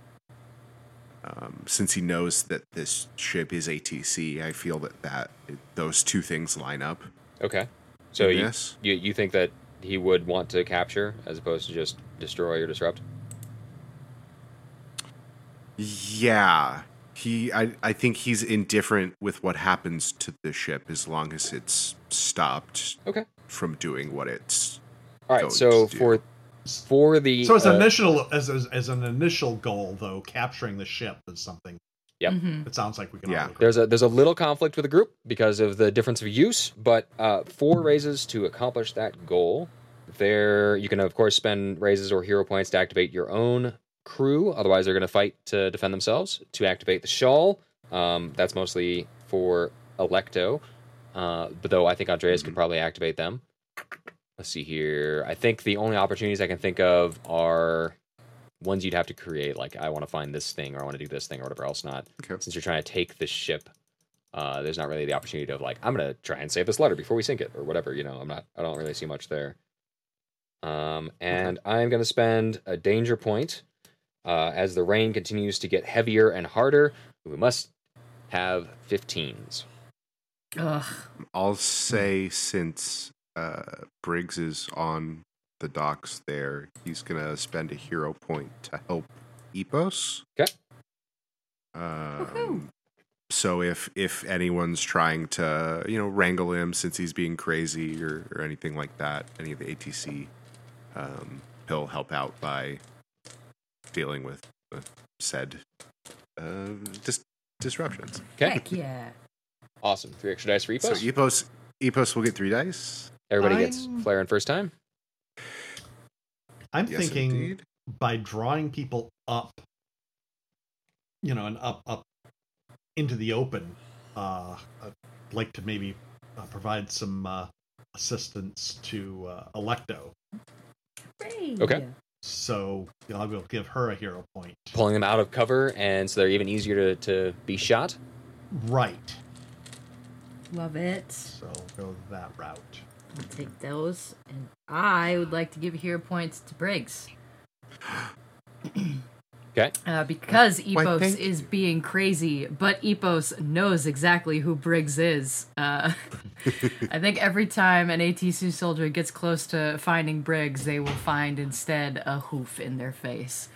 Since he knows that this ship is ATC, I feel that those two things line up.
Okay. So
Yes.
you think that he would want to capture as opposed to just destroy or disrupt?
Yeah. I think he's indifferent with what happens to the ship as long as it's stopped
Okay.
from doing what it's
All right.
going
So
to do.
for the
So as an initial goal, though, capturing the ship is something.
Yep.
It sounds like we can.
Yeah.
all agree.
there's a little conflict with the group because of the difference of use, but 4 raises to accomplish that goal. There, you can of course spend raises or hero points to activate your own crew. Otherwise, they're going to fight to defend themselves. To activate the shawl, that's mostly for Electo, but though I think Andreas could probably activate them. Let's see here. I think the only opportunities I can think of are ones you'd have to create, like I want to find this thing or I want to do this thing or whatever else. Not
Okay.
since you're trying to take the ship. There's not really the opportunity of like I'm gonna try and save this letter before we sink it or whatever. You know, I don't really see much there. And I'm gonna spend a danger point as the rain continues to get heavier and harder. We must have 15s.
Ugh.
I'll say since Briggs is on the docks there, he's gonna spend a hero point to help Epos.
Okay.
Woohoo.
So if anyone's trying to wrangle him since he's being crazy or anything like that, any of the ATC, he'll help out by dealing with said disruptions.
Okay.
Heck yeah.
Awesome. 3 extra dice for Epos.
So Epos will get 3 dice.
Everybody gets
I'm-
flare in first time.
I'm
Yes,
thinking
indeed.
by drawing people up, and up into the open, I'd like to maybe provide some assistance to Electo.
Hooray.
Okay.
So I will give her a hero point.
Pulling them out of cover, and so they're even easier to be shot.
Right.
Love it.
So go that route.
I'll take those. And I would like to give hero points to Briggs.
Okay.
Because
Why,
Epos
thank
is being crazy, but Epos knows exactly who Briggs is. I think every time an ATC soldier gets close to finding Briggs, they will find instead a hoof in their face.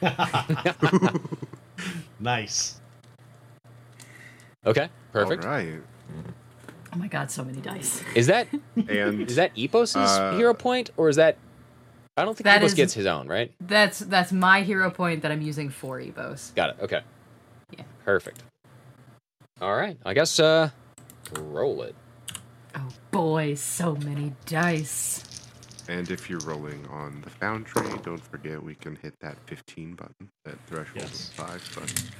Nice.
Okay. Perfect.
All right.
Oh my god, so many dice.
Is that
And
Epos's
Uh,
hero point, or is that I don't think
That
Ebos
is-
gets his own, right?
That's my hero point that I'm using for Ebos.
Got it. Okay.
Yeah.
Perfect. All right. I guess roll it.
Oh boy, so many dice.
And if you're rolling on the Foundry, don't forget we can hit that 15 button, that threshold
Yes.
of 5 button.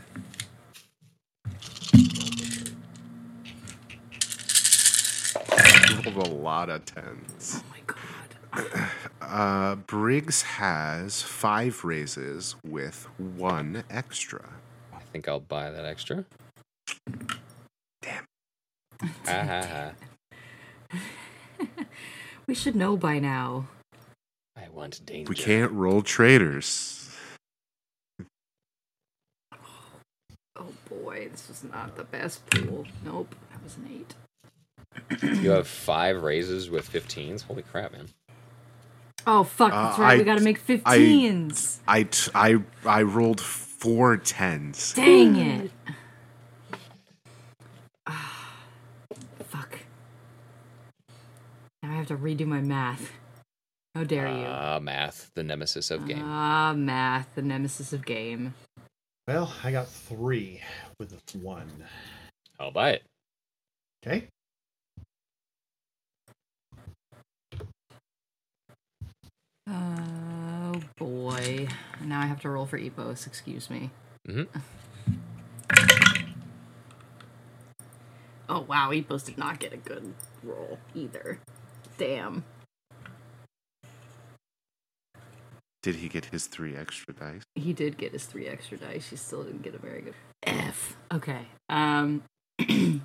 You rolled a lot of 10s.
Oh my god.
Briggs has 5 raises with 1 extra.
I think I'll buy that extra.
Damn.
Ha ha ha.
We should know by now.
I want danger.
We can't roll traitors.
Oh boy, this was not the best pool. Nope, that was an 8.
You have 5 raises with 15s. Holy crap, man!
Oh fuck, that's right. We gotta make 15s.
I rolled 4 10s.
Dang it. Fuck. Now I have to redo my math. How dare you?
Math, the nemesis of game.
Math, the nemesis of game.
Well, I got 3 with a 1.
I'll buy it.
Okay.
Oh boy. Now I have to roll for Epos, excuse me.
Mm-hmm.
Oh wow, Epos did not get a good roll either. Damn.
Did he get his 3 extra dice?
He did get his 3 extra dice. He still didn't get a very good F. Okay. 1, 2,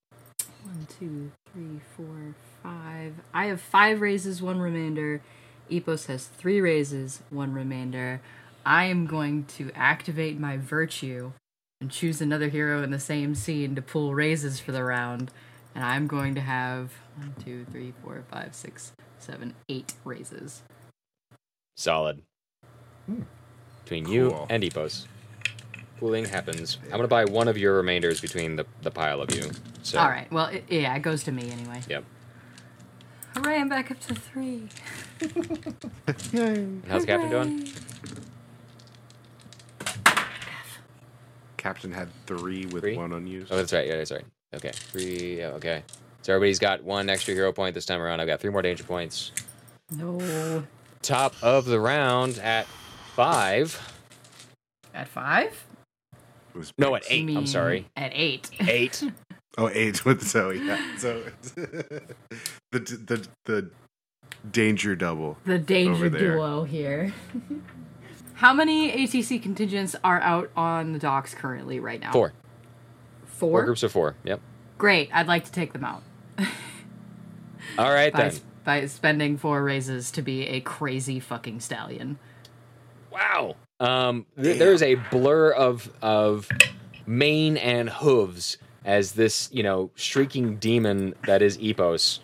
3, 4, 5. I have 5 raises, 1 remainder. Epos has 3 raises, 1 remainder. I am going to activate my virtue and choose another hero in the same scene to pull raises for the round. And I'm going to have 1, 2, 3, 4, 5, 6, 7, 8 raises.
Solid. Between you
Cool.
and Epos. Pooling happens. I'm gonna buy one of your remainders between the pile of you. So.
All right. Well, it goes to me anyway.
Yep.
Hooray! I'm back up to 3.
Yay.
And how's the captain doing?
Captain had 3 with
3?
1 unused.
Oh, that's right. Yeah, that's right. Okay, 3. Yeah, okay. So everybody's got 1 extra hero point this time around. I've got 3 more danger points.
No.
Top of the round at 5.
At 5?
It was
No, at
Briggs.
8. I'm sorry.
At 8.
8.
Oh, 8 with Zoe. Yeah. So the danger double.
The danger
Over there.
duo here. How many ATC contingents are out on the docks currently right now?
4.
4?
4 groups of 4. Yep.
Great. I'd like to take them out.
All right then.
By spending 4 raises to be a crazy fucking stallion.
Wow. There's a blur of mane and hooves as this, shrieking demon that is Epos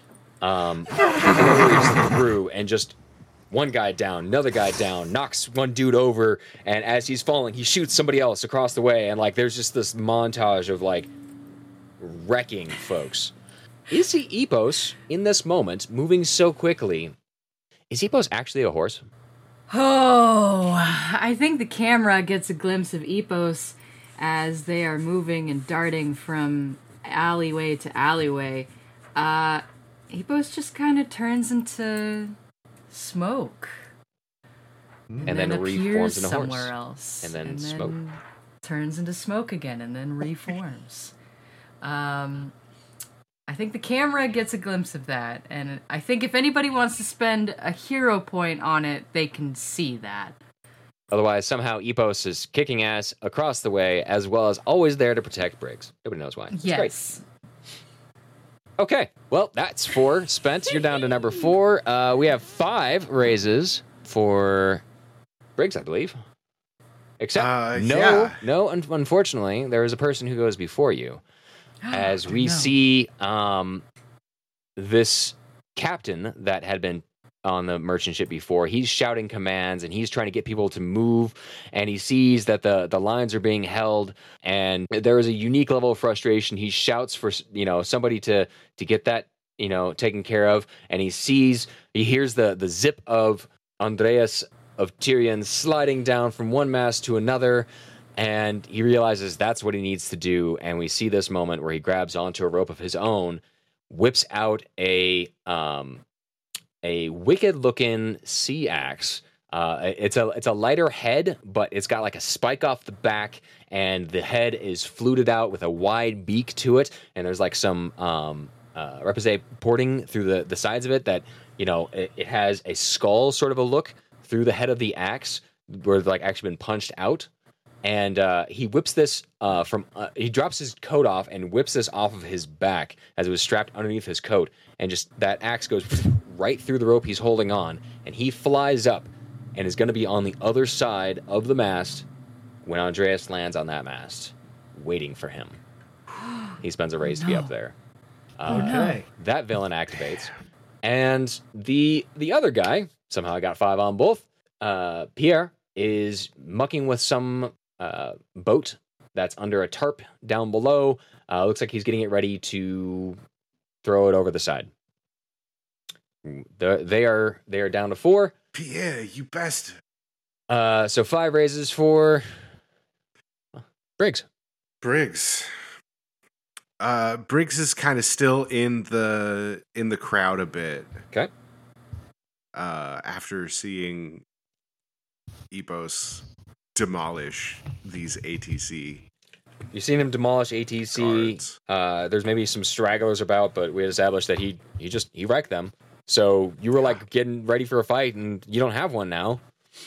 blows through and just one guy down, another guy down, knocks one dude over, and as he's falling, he shoots somebody else across the way, and there's just this montage of wrecking folks. Is Epos in this moment moving so quickly? Is Epos actually a horse?
Oh, I think the camera gets a glimpse of Epos as they are moving and darting from alleyway to alleyway. Epos just kind of turns into smoke.
And then reforms
appears
in a horse.
somewhere else.
And then smoke.
Turns into smoke again and then reforms. I think the camera gets a glimpse of that, and I think if anybody wants to spend a hero point on it, they can see that.
Otherwise, somehow Epos is kicking ass across the way, as well as always there to protect Briggs. Nobody knows why. It's
Yes.
great. Okay, well, that's 4 spent. You're down to number 4. We have 5 raises for Briggs, I believe. Except,
yeah.
unfortunately, there is a person who goes before you. As we
No.
see this captain that had been on the merchant ship before, he's shouting commands and he's trying to get people to move, and he sees that the lines are being held, and there is a unique level of frustration. He shouts for somebody to get that taken care of, and he hears the zip of Andreas of Tyrion sliding down from one mast to another, and he realizes that's what he needs to do. And we see this moment where he grabs onto a rope of his own, whips out a wicked-looking sea axe. It's a lighter head, but it's got like a spike off the back, and the head is fluted out with a wide beak to it, and there's like some repoussé porting through the sides of it that, it has a skull sort of a look through the head of the axe where it's like actually been punched out. And he whips this he drops his coat off and whips this off of his back as it was strapped underneath his coat, and just that axe goes right through the rope he's holding on, and he flies up and is going to be on the other side of the mast when Andreas lands on that mast, waiting for him. He spends a raise to be up there.
Okay.
That villain activates, and the other guy somehow got 5 on both. Pierre is mucking with some boat that's under a tarp down below. Looks like he's getting it ready to throw it over the side. They are down to 4.
Pierre, you bastard.
So 5 raises for Briggs.
Briggs is kind of still in the crowd a bit.
Okay.
After seeing Epos demolish these ATC.
You've seen him demolish ATC. There's maybe some stragglers about, but we had established that he wrecked them. So you were like getting ready for a fight, and you don't have one now.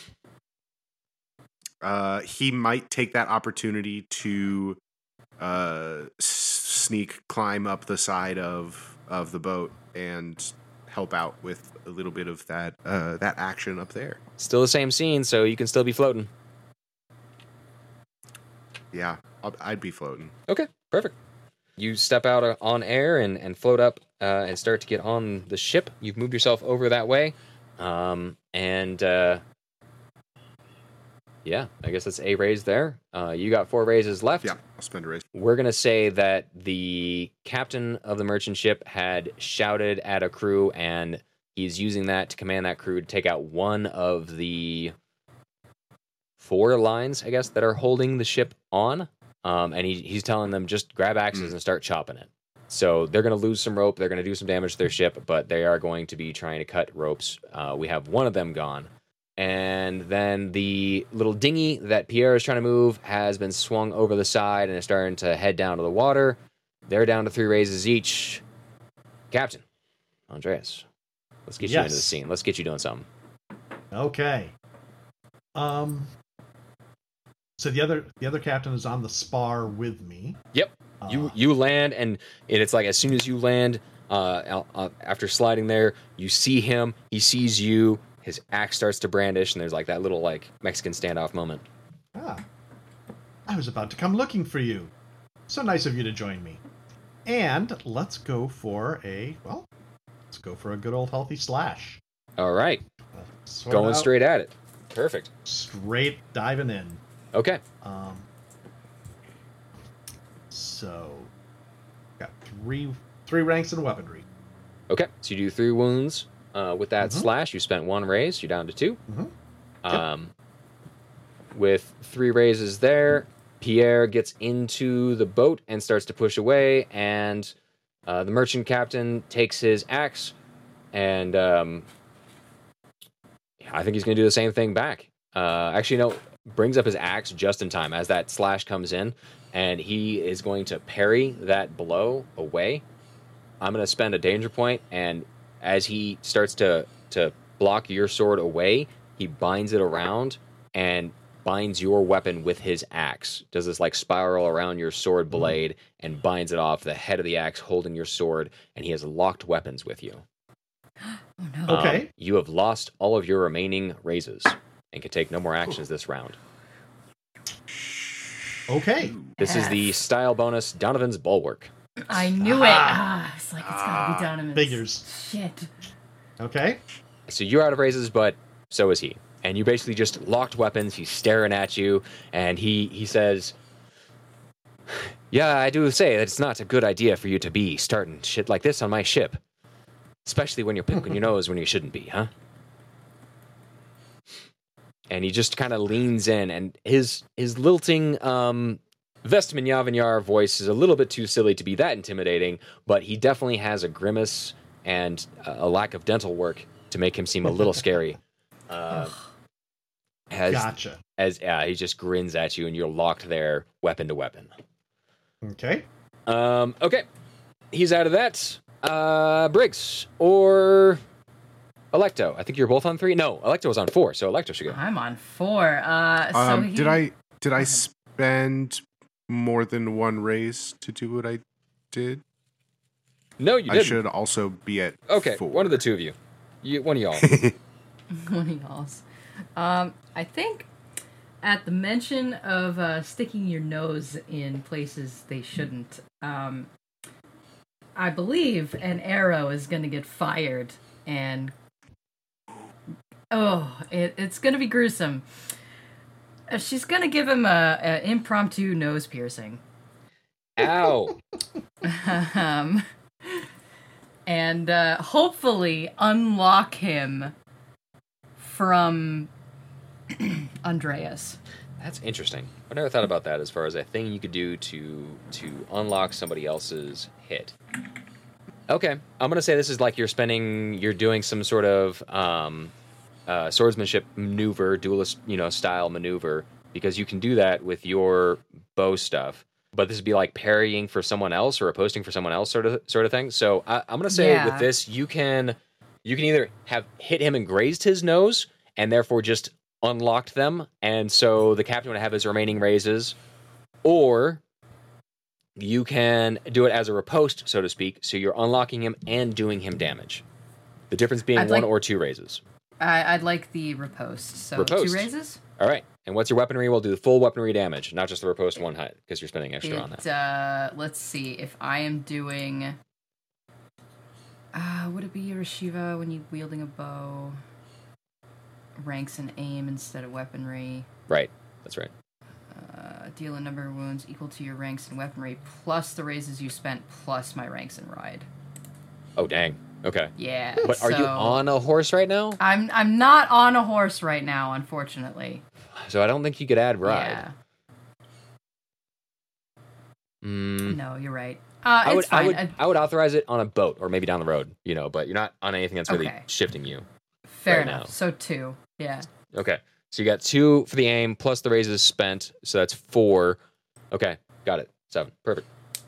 He might take that opportunity to sneak climb up the side of the boat and help out with a little bit of that action up there.
Still the same scene, so you can still be floating.
Yeah, I'd be floating.
Okay, perfect. You step out on air and float up and start to get on the ship. You've moved yourself over that way. Yeah, I guess that's a raise there. You got 4 raises left.
Yeah, I'll spend a raise.
We're going to say that the captain of the merchant ship had shouted at a crew, and he's using that to command that crew to take out one of the 4 lines, I guess, that are holding the ship on. And he's telling them just grab axes and start chopping it. So they're going to lose some rope. They're going to do some damage to their ship, but they are going to be trying to cut ropes. We have one of them gone. And then the little dinghy that Pierre is trying to move has been swung over the side and is starting to head down to the water. They're down to 3 raises each. Captain, Andreas, let's get you into the scene. Let's get you doing something.
Okay. So the other captain is on the spar with me.
Yep. You land, and it's like as soon as you land, after sliding there, you see him. He sees you. His axe starts to brandish, and there's like that little like Mexican standoff moment.
I was about to come looking for you. So nice of you to join me. And let's go for a good old healthy slash.
All right. Going straight at it. Perfect.
Straight diving in.
Okay.
So got three ranks in weaponry.
Okay. So you do 3 wounds. With that slash, you spent 1 raise. You're down to 2.
Yep.
With 3 raises there, Pierre gets into the boat and starts to push away, and the merchant captain takes his axe, and I think he's going to do the same thing back. Actually, no, brings up his axe just in time as that slash comes in, and he is going to parry that blow away. I'm going to spend a danger point, and as he starts to block your sword away, he binds it around and binds your weapon with his axe. Does this like spiral around your sword blade and binds it off the head of the axe holding your sword, and he has locked weapons with you.
Oh no.
Okay.
You have lost all of your remaining raises and can take no more actions this round.
Okay.
This is the style bonus, Donovan's Bulwark.
I knew it. It's like it's gotta be Donovan's.
Figures.
Shit.
Okay.
So you're out of raises, but so is he. And you basically just locked weapons. He's staring at you, and he says, "Yeah, I do say that it's not a good idea for you to be starting shit like this on my ship. Especially when you're picking your nose when you shouldn't be, huh?" and he just kind of leans in, and his lilting Vestminyavinyar voice is a little bit too silly to be that intimidating, but he definitely has a grimace and a lack of dental work to make him seem a little scary.
Gotcha.
As he just grins at you, and you're locked there, weapon to weapon.
Okay.
Okay. He's out of that. Briggs or Electo. I think you're both on 3. No, Electo was on 4, so Electo should go.
I'm on 4.
Did I spend more than 1 raise to do what I did?
No, you
I
didn't.
should also be at
Okay,
4.
one of the two of you. One of y'all.
One of y'all's. I think at the mention of sticking your nose in places they shouldn't, I believe an arrow is going to get fired, and it's going to be gruesome. She's going to give him a impromptu nose piercing.
Ow.
And hopefully unlock him from Andreas.
That's interesting. I never thought about that as far as a thing you could do to unlock somebody else's hit. Okay, I'm gonna say this is like you're doing some sort of swordsmanship maneuver, duelist, style maneuver, because you can do that with your bow stuff. But this would be like parrying for someone else or opposing for someone else, sort of thing. So I'm gonna say with this, you can either have hit him and grazed his nose, and therefore just unlocked them, and so the captain would have his remaining raises, or you can do it as a riposte, so to speak, so you're unlocking him and doing him damage. The difference being 1 or 2 raises.
I'd like the riposte, so
Riposte.
2 raises?
All right, and what's your weaponry? We'll do the full weaponry damage, not just the riposte 1 hit, because you're spending extra on that.
Let's see, if I am doing... would it be Yurashiva when you're wielding a bow? Ranks and aim instead of weaponry.
Right, that's right.
Deal a number of wounds equal to your ranks and weaponry, plus the raises you spent, plus my ranks and ride.
Oh, dang. Okay.
Yeah.
But are you on a horse right now?
I'm not on a horse right now, unfortunately.
So I don't think you could add ride.
Yeah. No, you're right.
I
it's fine.
I would authorize it on a boat or maybe down the road, but you're not on anything that's really shifting you.
Fair
right
enough.
now.
So 2. Yeah.
Okay. So you got 2 for the aim plus the raises spent, so that's 4. Okay, got it. 7. Perfect.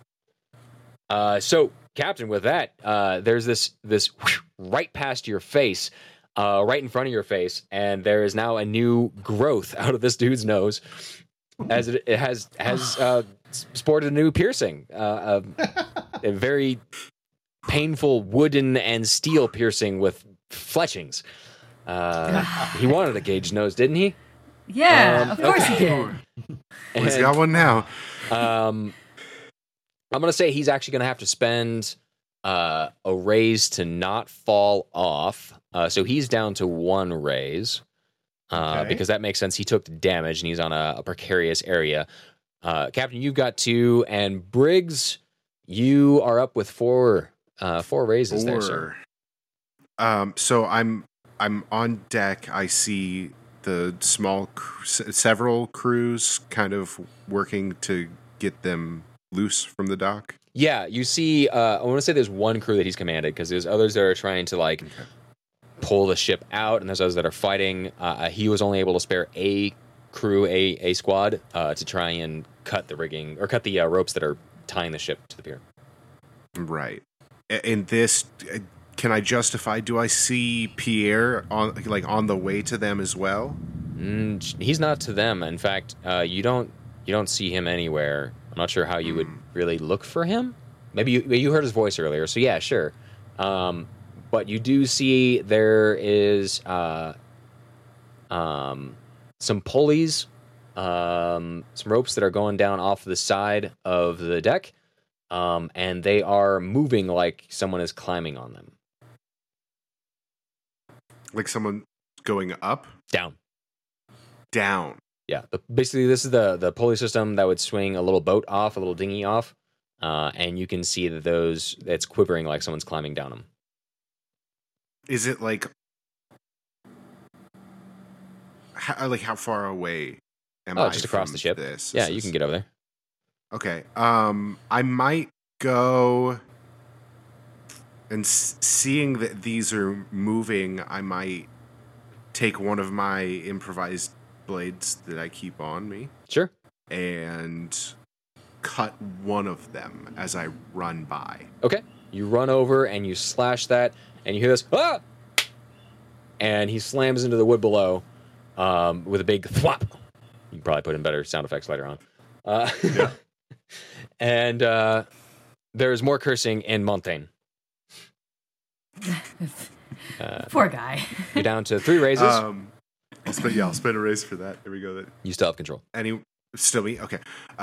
So Captain, with that, there's this right past your face, right in front of your face, and there is now a new growth out of this dude's nose, as it has sported a new piercing, a very painful wooden and steel piercing with fletchings. He wanted a gauge nose, didn't he?
Yeah, of course he did.
He's got one now.
I'm going to say he's actually going to have to spend a raise to not fall off. So he's down to 1 raise because that makes sense. He took the damage and he's on a precarious area. Captain, you've got 2, and Briggs, you are up with 4 raises there, sir.
So I'm on deck. I see the several crews kind of working to get them loose from the dock.
Yeah, you see, I want to say there's 1 crew that he's commanded, because there's others that are trying to pull the ship out, and there's others that are fighting. He was only able to spare a crew, a squad, to try and cut the rigging, or cut the ropes that are tying the ship to the pier.
Right. In this, can I justify, do I see Pierre on the way to them as well?
He's not to them. In fact, you don't see him anywhere. I'm not sure how you would really look for him. Maybe you heard his voice earlier, so yeah, sure. But you do see there is some pulleys, some ropes that are going down off the side of the deck, and they are moving like someone is climbing on them.
Like someone going up?
Down.
Yeah.
Basically, this is the pulley system that would swing a little boat off, a little dinghy off, and you can see that it's quivering like someone's climbing down them.
Is it like... how far away am
Oh,
I?
just across
from
the ship.
This?
Yeah,
This
you
is-
can get over there.
Okay. I might go, and seeing that these are moving, I might take one of my improvised blades that I keep on me
Sure.
and cut one of them as I run by.
Okay. You run over and you slash that, and you hear this, ah! And he slams into the wood below with a big thwop. You can probably put in better sound effects later on.
Yeah.
And there's more cursing in Montaigne.
Poor guy.
You're down to 3 raises.
I'll spend a raise for that. There we go.
You still have control.
Still me? Okay.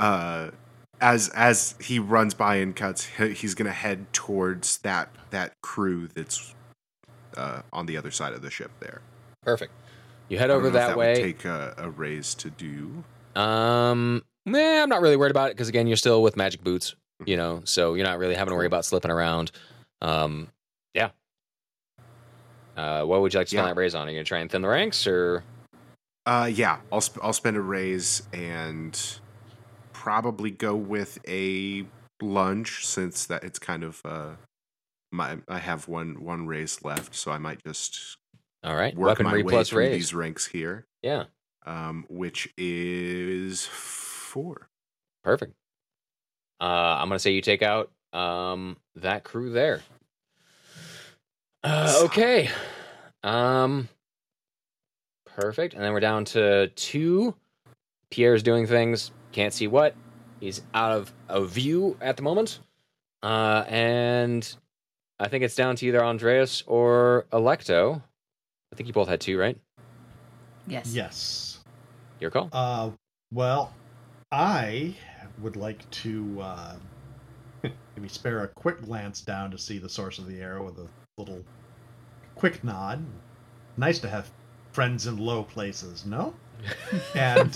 As he runs by and cuts, he's gonna head towards that crew that's on the other side of the ship there.
Perfect. You head
I
over
don't know if
that
would
way.
take a raise to do.
I'm not really worried about it because again, you're still with magic boots, so you're not really having to worry about slipping around. Yeah. What would you like to spend that raise on? Are you gonna try and thin the ranks, or?
Yeah, I'll spend a raise and probably go with a lunge since that it's kind of I have one raise left, so I might just
All right.
work my
Weaponry
way
plus
through
raise.
these ranks here.
Yeah.
Which is 4.
Perfect. I'm gonna say you take out that crew there. Okay. Perfect. And then we're down to 2. Pierre's doing things. Can't see what. He's out of view at the moment. And I think it's down to either Andreas or Electo. I think you both had 2, right?
Yes.
Yes.
Your call.
Well, I would like to maybe spare a quick glance down to see the source of the arrow with a little quick nod. Nice to have friends in low places, no? And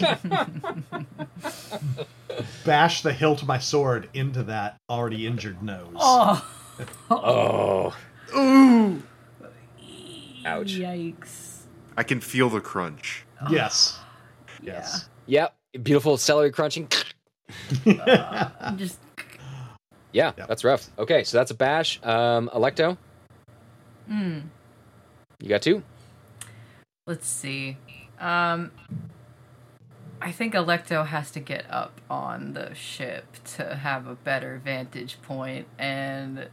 bash the hilt of my sword into that already injured nose.
Oh.
Oh.
Ooh!
Ouch.
Yikes.
I can feel the crunch.
Yes. Yes.
Yep. Beautiful celery crunching.
Just.
Yeah,
Yep.
that's rough. Okay, so that's a bash. Electo, you got 2?
Let's see. I think Electo has to get up on the ship to have a better vantage point, and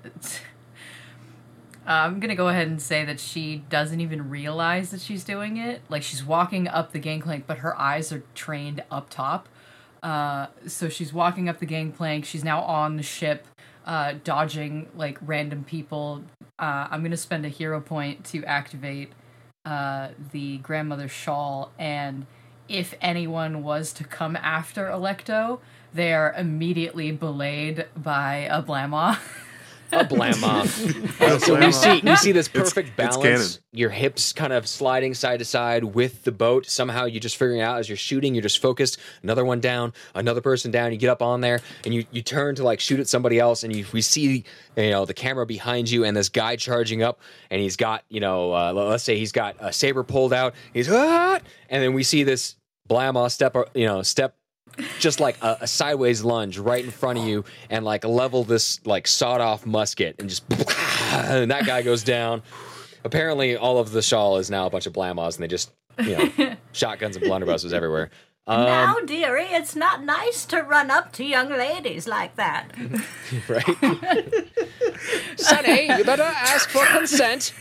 I'm gonna go ahead and say that she doesn't even realize that she's doing it. Like, she's walking up the gangplank, but her eyes are trained up top. So she's walking up the gangplank. She's now on the ship, dodging like random people. I'm gonna spend a hero point to activate the grandmother's shawl, and if anyone was to come after Electo, they are immediately belayed by a Blamma.
A Blamma. So we see this perfect balance.
canon.
Your hips kind of sliding side to side with the boat. Somehow you're just figuring out as you're shooting, you're just focused. Another one down, another person down. You get up on there and you turn to like shoot at somebody else, and we see the camera behind you and this guy charging up, and he's got let's say he's got a saber pulled out. He's and then we see this Blamma step just like a sideways lunge right in front of you and like level this like sawed-off musket and just and that guy goes down. Apparently all of the shawl is now a bunch of Blammas, and they just shotguns and blunderbusses everywhere.
Now, dearie, it's not nice to run up to young ladies like that.
Right? Sonny, you better ask for consent.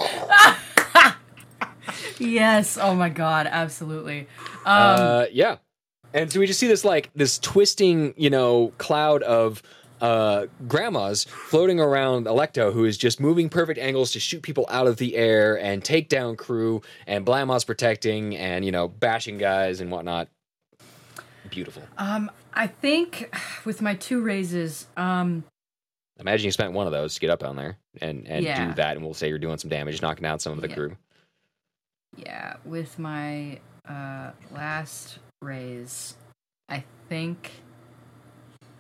Yes. Oh my God. Absolutely.
Yeah. And so we just see this twisting, cloud of grandmas floating around Electo, who is just moving perfect angles to shoot people out of the air and take down crew, and Blamma's protecting and, bashing guys and whatnot. Beautiful.
I think with my 2 raises,
Imagine you spent one of those to get up on there and
Yeah.
do that, and we'll say you're doing some damage, knocking out some of the crew.
yeah, with my last raise, I think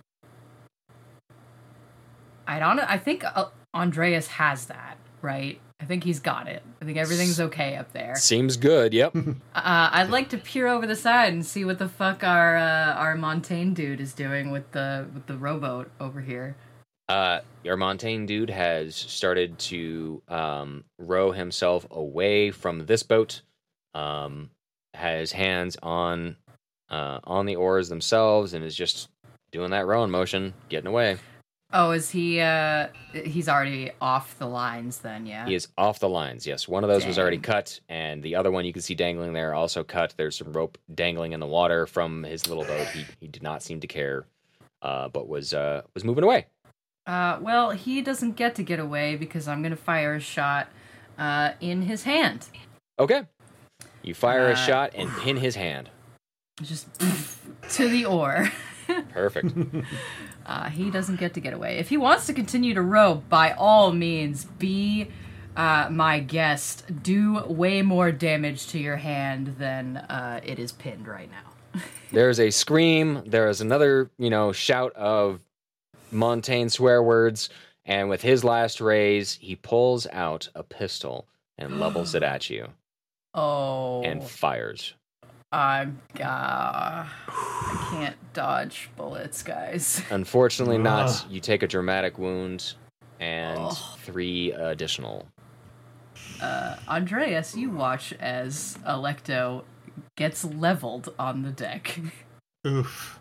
Andreas has that, right? I think he's got it. I think everything's okay up there.
Seems good. Yep.
I'd like to peer over the side and see what the fuck our Montaigne dude is doing with the rowboat over here.
Your Montaigne dude has started to row himself away from this boat. Has hands on the oars themselves and is just doing that rowing motion, getting away.
Oh, is he? He's already off the lines then, yeah?
He is off the lines, yes. One of those was already
Dang.
cut, and the other one you can see dangling there also cut. There's some rope dangling in the water from his little boat. He did not seem to care, but was moving away.
Well, he doesn't get to get away because I'm going to fire a shot in his hand.
Okay. You fire a shot and pin his hand.
Just to the oar.
Perfect.
He doesn't get to get away. If he wants to continue to row, by all means, be my guest. Do way more damage to your hand than it is pinned right now.
There's a scream. There is another, shout of Montaigne swear words. And with his last raise, he pulls out a pistol and levels it at you
Oh.
and fires.
I can't dodge bullets, guys.
Unfortunately not. You take a dramatic wound and 3 additional.
Andreas, you watch as Alecto gets leveled on the deck.
Oof.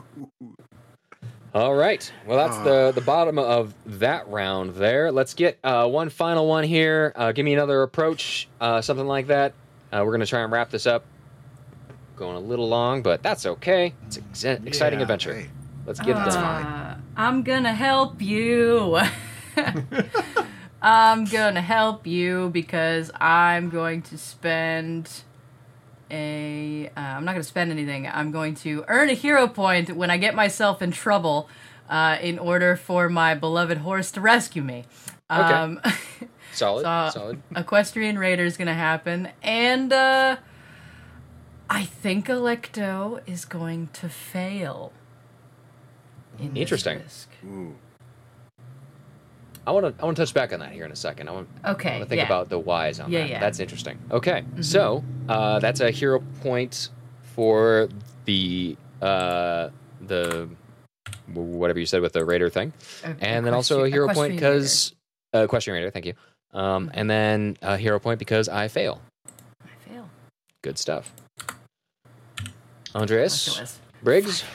All right. Well, that's the bottom of that round there. Let's get one final one here. Give me another approach, something like that. We're going to try and wrap this up. Going a little long, but that's okay. It's an exciting adventure.
Hey.
Let's get it done.
I'm gonna help you. I'm gonna help you because I'm going to spend I'm not gonna spend anything. I'm going to earn a hero point when I get myself in trouble in order for my beloved horse to rescue me.
Okay. Solid. Solid.
Equestrian Raider is gonna happen, and I think Alecto is going to fail. In this
Interesting.
risk.
Ooh.
I want to touch back on that here in a second. I want to think about the whys on that.
Yeah.
That's interesting. Okay, so that's a hero point for the whatever you said with the Raider thing, and then also a hero point because Equestrian Raider. Thank you. And then a hero point because I fail.
I fail.
Good stuff. Andreas, Briggs.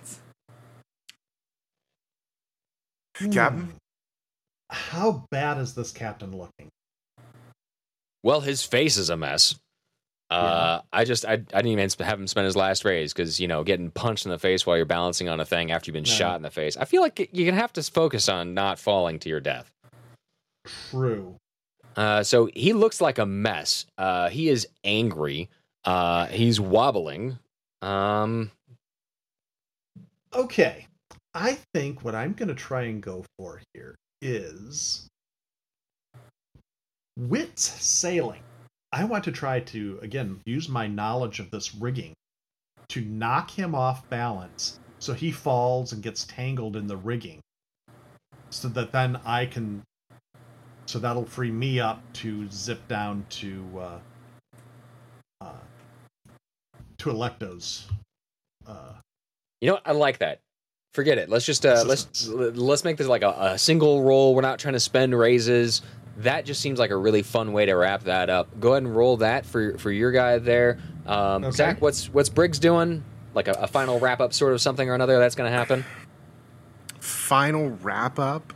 Captain?
How bad is this captain looking?
Well, his face is a mess. I didn't even have him spend his last raise because, getting punched in the face while you're balancing on a thing after you've been shot in the face. I feel like you're going to have to focus on not falling to your death.
True.
So he looks like a mess. He is angry. He's wobbling.
Okay. I think what I'm going to try and go for here is wits sailing. I want to try to, again, use my knowledge of this rigging to knock him off balance so he falls and gets tangled in the rigging. So that then so that'll free me up to zip down to Alecto's.
I like that. Forget it. Let's just let's make this like a single roll. We're not trying to spend raises. That just seems like a really fun way to wrap that up. Go ahead and roll that for your guy there. Okay. Zach, what's Briggs doing? Like a final wrap up sort of something or another that's going to happen?
Final wrap up.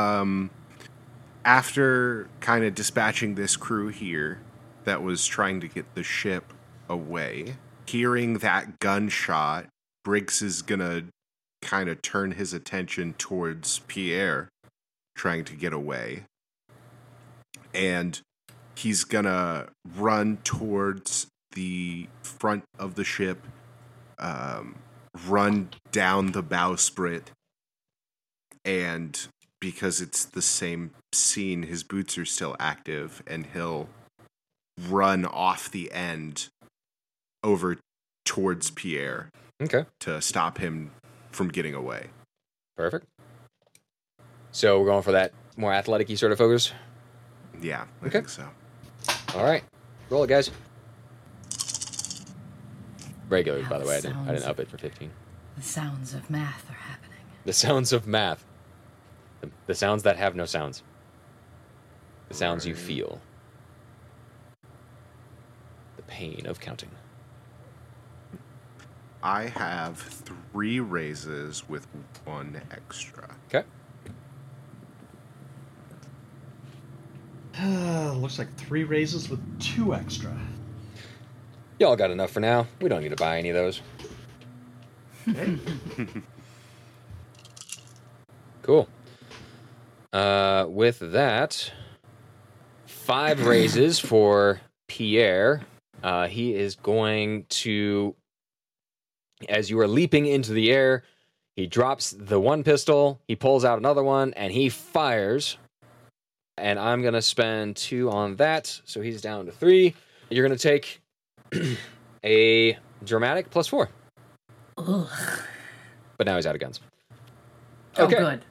After kind of dispatching this crew here that was trying to get the ship away, hearing that gunshot, Briggs is going to kind of turn his attention towards Pierre trying to get away. And he's going to run towards the front of the ship, run down the bowsprit, and because it's the same scene, his boots are still active, and he'll run off the end over towards Pierre.
Okay.
To stop him from getting away.
Perfect. So we're going for that more athletic-y sort of focus?
Yeah, I
Okay.
think so.
All right. Roll it, guys. Regulars, by the way. I didn't
Sounds-
up it for 15.
The sounds of math are happening.
The sounds of math. The sounds that have no sounds. The sounds you feel. The pain of counting.
I have 3 raises with 1 extra.
Okay.
Looks like 3 raises with 2 extra.
Y'all got enough for now. We don't need to buy any of those.
Okay.
Cool. With that, 5 raises for Pierre. He is going to, as you are leaping into the air, he drops the one pistol, he pulls out another one, and he fires. And I'm going to spend 2 on that, so he's down to 3. You're going to take a dramatic +4.
Ugh.
But now he's out of guns.
Oh,
Okay.
good.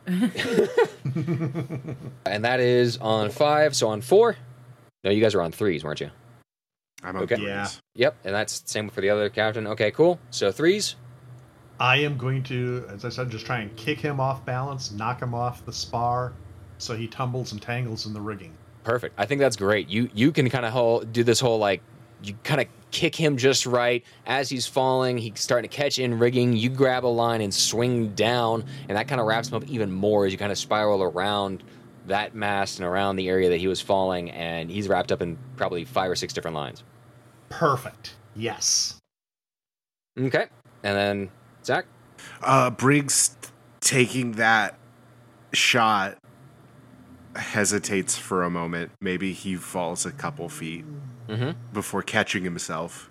And that is on 5, so on 4. No, you guys are on 3s, weren't you?
I'm on
Okay.
3s.
Yeah.
Yep, and that's the same for the other captain. Okay, cool. So 3s.
I am going to, as I said, just try and kick him off balance, knock him off the spar, so he tumbles and tangles in the rigging.
Perfect. I think that's great. You can kind of do this whole, like, you kind of kick him just right. As he's falling, he's starting to catch in rigging. You grab a line and swing down, and that kind of wraps him up even more as you kind of spiral around that mast and around the area that he was falling, and he's wrapped up in probably 5 or 6 different lines.
Perfect. Yes.
Okay. And then, Zach?
Briggs taking that shot hesitates for a moment. Maybe he falls a couple feet
Mm-hmm.
before catching himself.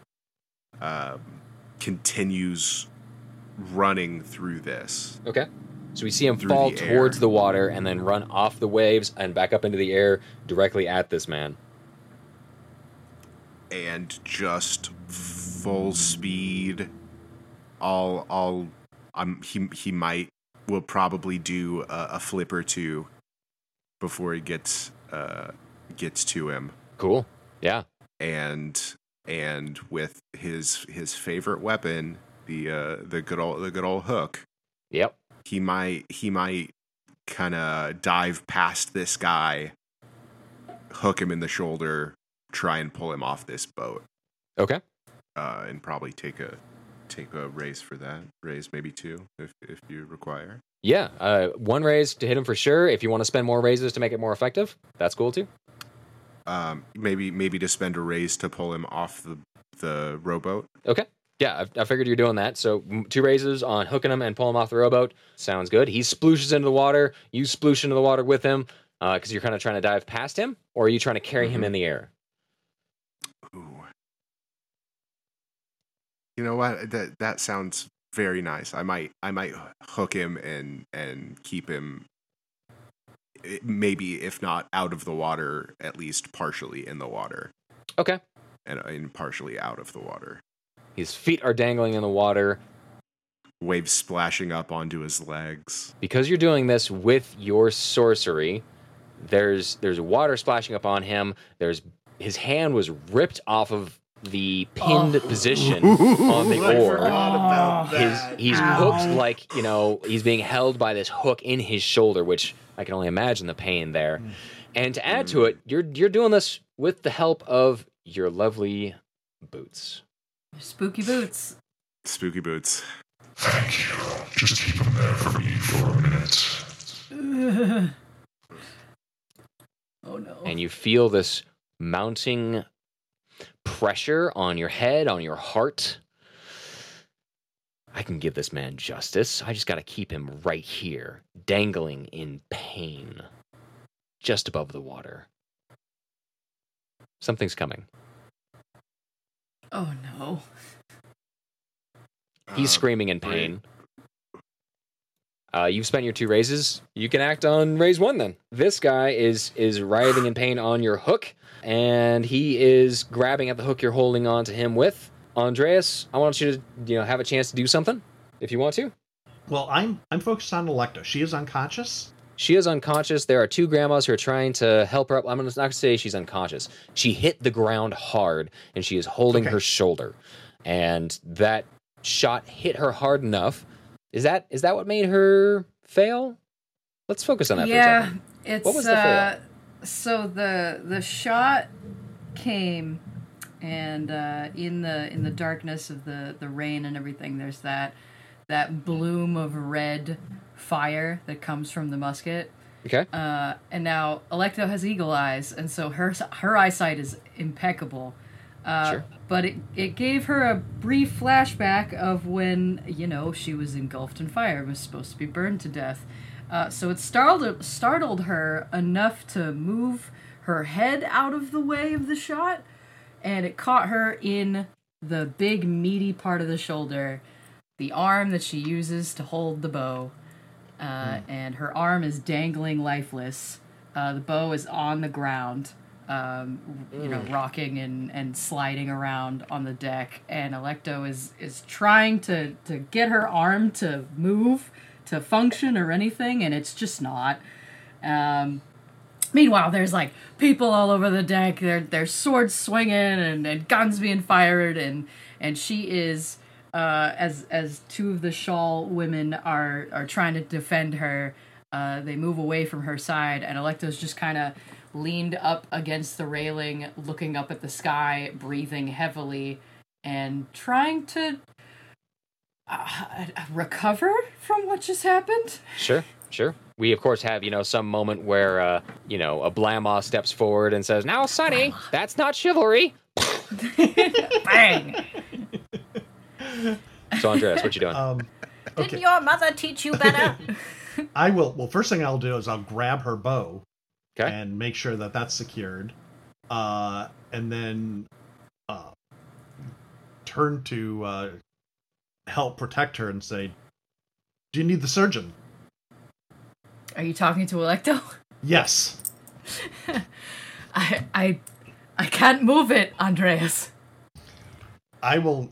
Continues running through this.
Okay. So we see him
Through
fall
the air.
towards the water and then run off the waves and back up into the air directly at this man.
And just full speed. He will probably do a flip or 2 before he gets to him.
Cool. Yeah.
And with his favorite weapon, the good old hook,
Yep.
he might kind of dive past this guy, hook him in the shoulder, try and pull him off this boat,
Okay.
and probably take a raise for that. Raise maybe 2 if you require.
Yeah. 1 raise to hit him for sure. If you want to spend more raises to make it more effective, that's cool too.
Maybe to spend a raise to pull him off the rowboat.
Okay. Yeah, I figured you're doing that. So 2 raises on hooking him and pulling him off the rowboat. Sounds good. He splooshes into the water. You sploosh into the water with him because you're kind of trying to dive past him, or are you trying to carry him in the air?
Ooh. You know what? That sounds very nice. I might hook him and keep him, maybe if not out of the water, at least partially in the water,
Okay.
and partially out of the water.
His feet are dangling in the water.
Waves splashing up onto his legs.
Because you're doing this with your sorcery, there's water splashing up on him. His hand was ripped off of the pinned position on the oar. He's hooked, like, he's being held by this hook in his shoulder, which I can only imagine the pain there. And to add to it, you're doing this with the help of your lovely boots.
Spooky boots.
Spooky boots.
Thank you. Just keep them there for me for a minute.
Oh no.
And you feel this mounting pressure on your head, on your heart. I can give this man justice. I just got to keep him right here, dangling in pain, just above the water. Something's coming.
Oh no.
He's screaming in pain. You've spent your 2 raises. You can act on raise 1 then. This guy is writhing in pain on your hook, and he is grabbing at the hook you're holding on to him with. Andreas, I want you to have a chance to do something if you want to.
Well, I'm focused on Electa. She is unconscious.
She is unconscious. There are two grandmas who are trying to help her up. I'm not going to say she's unconscious. She hit the ground hard, and she is holding her shoulder. And that shot hit her hard enough. Is that what made her fail? Let's focus on that for a second.
It's
what was the fail?
So the shot came, and in the darkness of the rain and everything, there's that bloom of red fire that comes from the musket.
Okay.
And now Alecto has eagle eyes, and so her eyesight is impeccable.
Sure.
But it gave her a brief flashback of when, she was engulfed in fire and was supposed to be burned to death. So it startled her enough to move her head out of the way of the shot, and it caught her in the big meaty part of the shoulder, the arm that she uses to hold the bow. And her arm is dangling lifeless. The bow is on the ground, rocking and sliding around on the deck. And Alecto is trying to get her arm to move, to function or anything, and it's just not. Meanwhile, there's like people all over the deck. There's swords swinging and guns being fired, and she is. As two of the shawl women are trying to defend her, they move away from her side, and Alecto's just kind of leaned up against the railing, looking up at the sky, breathing heavily, and trying to recover from what just happened.
Sure. We, of course, have, some moment where, a Blamaw steps forward and says, "Now, Sonny, that's not chivalry."
Bang!
So, Andreas, what you doing?
Okay.
Didn't your mother teach you better?
I will. Well, first thing I'll do is I'll grab her bow
Okay.
and make sure that that's secured, and then turn to help protect her and say, "Do you need the surgeon?"
Are you talking to Alecto?
Yes.
I can't move it, Andreas.
I will.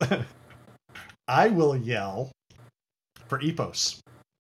I will yell for Epos.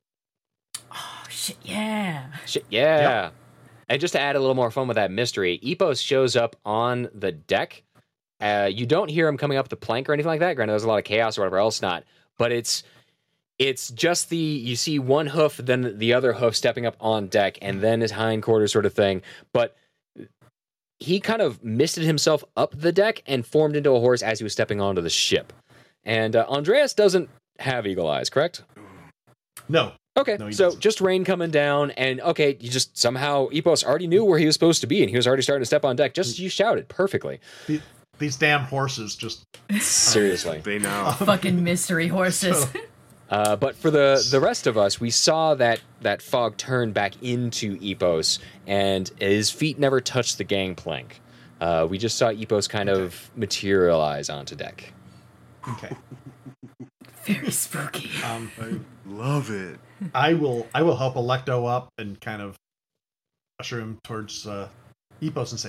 Oh, shit, yeah.
Yeah. And just to add a little more fun with that mystery, Epos shows up on the deck. You don't hear him coming up the plank or anything like that. Granted, there's a lot of chaos or whatever else not. But it's just you see one hoof, then the other hoof stepping up on deck, and then his hindquarters sort of thing. But he kind of misted himself up the deck and formed into a horse as he was stepping onto the ship. And Andreas doesn't have eagle eyes, correct?
No.
Okay,
No, he
so
doesn't.
just rain coming down, and you just somehow Epos already knew where he was supposed to be, and he was already starting to step on deck. Just you shouted perfectly.
These damn horses just.
Seriously.
They know.
Fucking mystery horses.
But for the rest of us, we saw that fog turn back into Epos, and his feet never touched the gangplank. We just saw Epos kind of materialize onto deck.
Okay.
Very spooky.
I love it.
I will help Alecto up and kind of usher him towards Epos and say,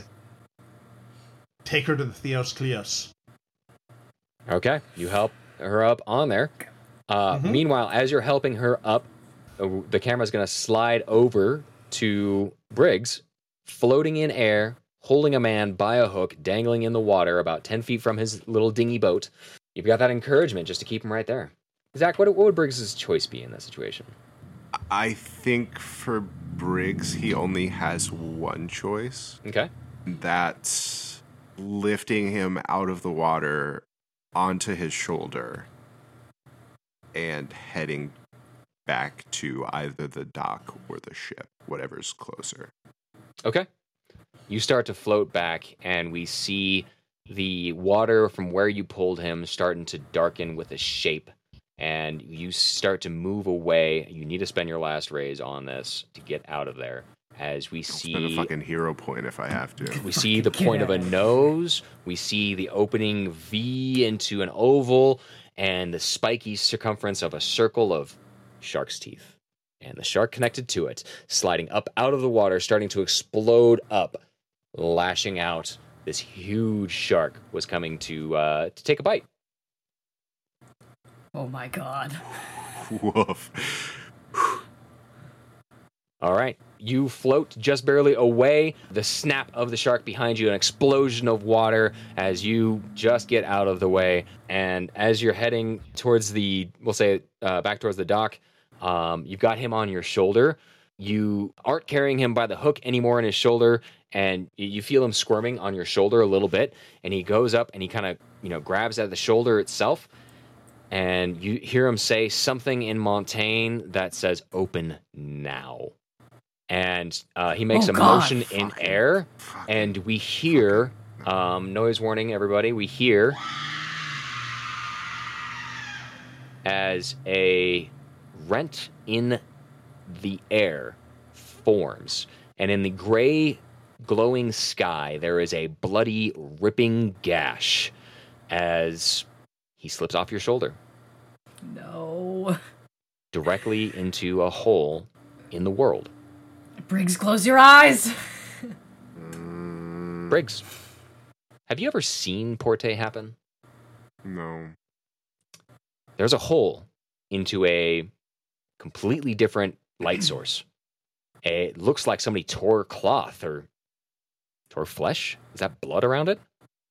"Take her to the Theos Kleos."
Okay, you help her up on there. Meanwhile, as you're helping her up, the camera's going to slide over to Briggs, floating in air, holding a man by a hook, dangling in the water about 10 feet from his little dinghy boat. You've got that encouragement just to keep him right there. Zach, what would Briggs' choice be in that situation?
I think for Briggs, he only has one choice.
Okay.
That's lifting him out of the water onto his shoulder and heading back to either the dock or the ship, whatever's closer.
Okay. You start to float back, and we see the water from where you pulled him starting to darken with a shape, and you start to move away. You need to spend your last raise on this to get out of there. As we see,
Spend a fucking hero point if I have to.
we see the point of a nose. We see the opening V into an oval, and the spiky circumference of a circle of shark's teeth. And the shark connected to it, sliding up out of the water, starting to explode up, lashing out. This huge shark was coming to take a bite.
Oh my god.
Woof.
All right. You float just barely away. The snap of the shark behind you, an explosion of water as you just get out of the way. And as you're heading towards back towards the dock, you've got him on your shoulder. You aren't carrying him by the hook anymore in his shoulder, and you feel him squirming on your shoulder a little bit. And he goes up and he kind of, grabs at the shoulder itself. And you hear him say something in Montaigne that says, "Open now." And he makes a motion in air, and we hear, noise warning, everybody, we hear as a rent in the air forms. And in the gray, glowing sky, there is a bloody, ripping gash as he slips off your shoulder.
No.
Directly into a hole in the world.
Briggs, close your eyes.
Briggs, have you ever seen Porte happen?
No.
There's a hole into a completely different light source. It looks like somebody tore cloth or tore flesh. Is that blood around it?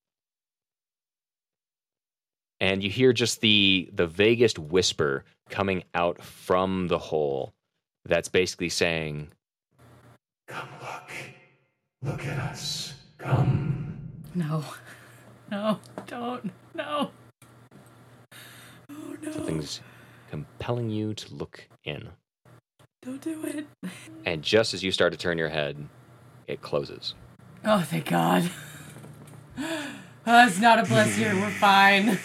And you hear just the vaguest whisper coming out from the hole that's basically saying,
Come look at us, come.
No, don't, no. Oh, no.
Something's compelling you to look in.
Don't do it.
And just as you start to turn your head, it closes.
Oh, thank God. It's not a bless here, we're fine.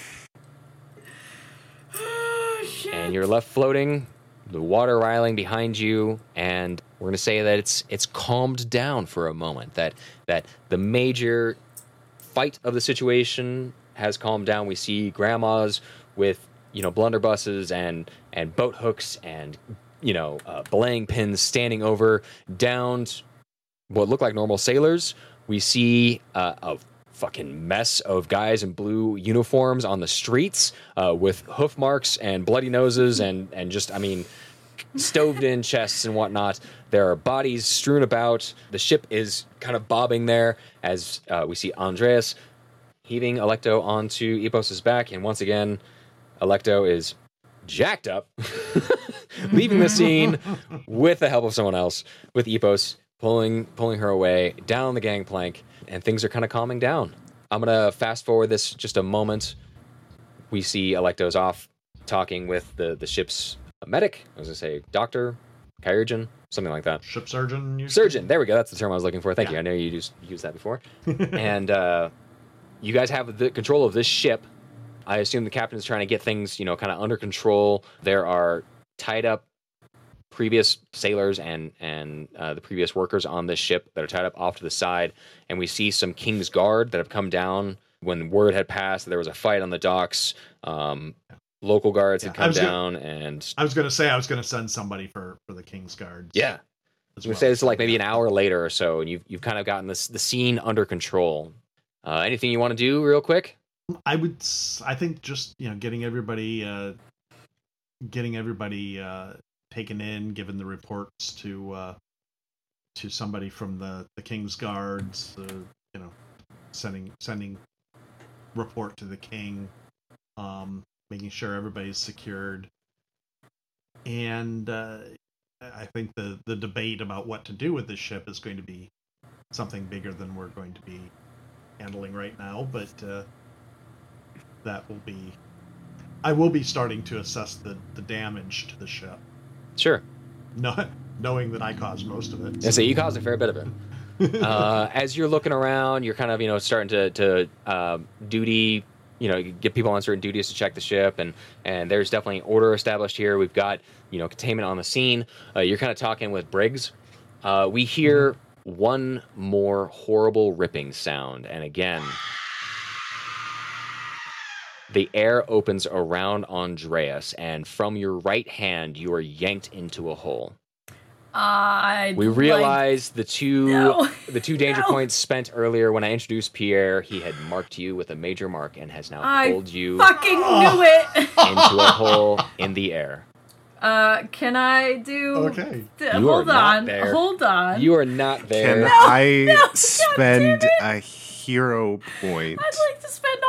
Oh, shit.
And you're left floating, the water riling behind you, and we're going to say that it's calmed down for a moment, that the major fight of the situation has calmed down. We see grandmas with, blunderbusses and boat hooks and, belaying pins standing over downed what look like normal sailors. We see a fucking mess of guys in blue uniforms on the streets with hoof marks and bloody noses and just, stoved in chests and whatnot. There are bodies strewn about. The ship is kind of bobbing there as we see Andreas heaving Alecto onto Epos' back. And once again, Alecto is jacked up, leaving the scene with the help of someone else, with Epos pulling her away down the gangplank, and things are kind of calming down. I'm going to fast forward this just a moment. We see Alecto's off talking with the ship's medic. I was going to say doctor, chirurgeon, something like that.
Ship surgeon.
Surgeon. There we go. That's the term I was looking for. Thank you. I know you used that before. And you guys have the control of this ship. I assume the captain is trying to get things, kind of under control. There are tied up previous sailors and the previous workers on this ship that are tied up off to the side. And we see some King's Guard that have come down when word had passed that there was a fight on the docks. Local guards had come down, and
I was going to say I was going to send somebody for the King's Guards.
Yeah, I was going to say this is like maybe an hour later or so, and you've kind of gotten the scene under control. Anything you want to do real quick?
I think just getting everybody taken in, given the reports to somebody from the King's Guards, sending report to the king. Making sure everybody's secured. And I think the debate about what to do with this ship is going to be something bigger than we're going to be handling right now, but that will be... I will be starting to assess the damage to the ship.
Sure.
Knowing that I caused most of it.
So you caused a fair bit of it. As you're looking around, you're kind of, starting to duty... get people on certain duties to check the ship, and there's definitely order established here. We've got, containment on the scene. You're kind of talking with Briggs. We hear one more horrible ripping sound, and again, the air opens around Andreas, and from your right hand, you are yanked into a hole. We realize the two danger points spent earlier when I introduced Pierre. He had marked you with a major mark and has now pulled you
fucking knew it
into a hole in the air.
Can I do?
Okay.
Hold
not
on.
there.
Hold on.
You are not there.
Can I
God
spend
damn it.
a hero point
I'd like to spend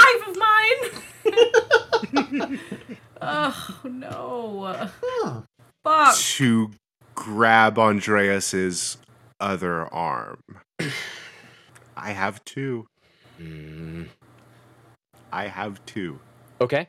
all 5 of mine. Oh no.
Huh.
Fuck.
to grab Andreas's other arm? I have 2. I have 2.
Okay.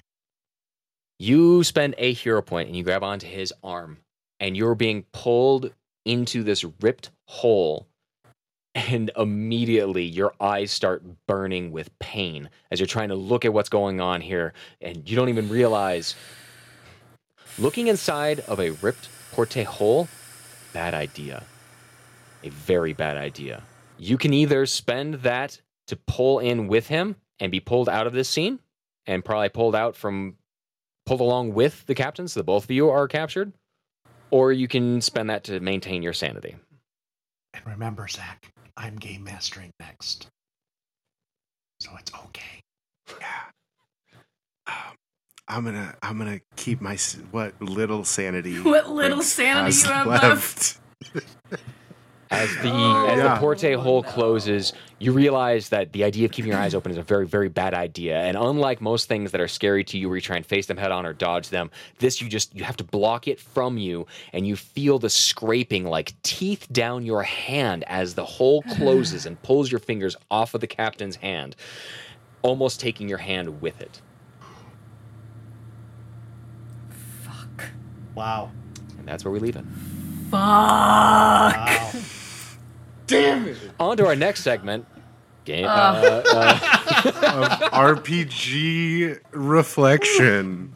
You spend a hero point and you grab onto his arm, and you're being pulled into this ripped hole, and immediately your eyes start burning with pain as you're trying to look at what's going on here, and you don't even realize looking inside of a ripped porte hole, bad idea. A very bad idea. You can either spend that to pull in with him and be pulled out of this scene, and probably pulled along with the captain, so that both of you are captured, or you can spend that to maintain your sanity.
And remember, Zach, I'm game mastering next, so it's okay.
Yeah. I'm gonna keep my what little sanity.
What little
Briggs
sanity
has
you have left.
As the
yeah.
porte hole closes, you realize that the idea of keeping your eyes open is a very, very bad idea. And unlike most things that are scary to you, where you try and face them head on or dodge them, this you have to block it from you, and you feel the scraping like teeth down your hand as the hole closes and pulls your fingers off of the captain's hand, almost taking your hand with it.
Fuck.
Wow.
And that's where we leave it.
Fuck.
Wow.
Damn it!
On to our next segment. Game.
RPG reflection.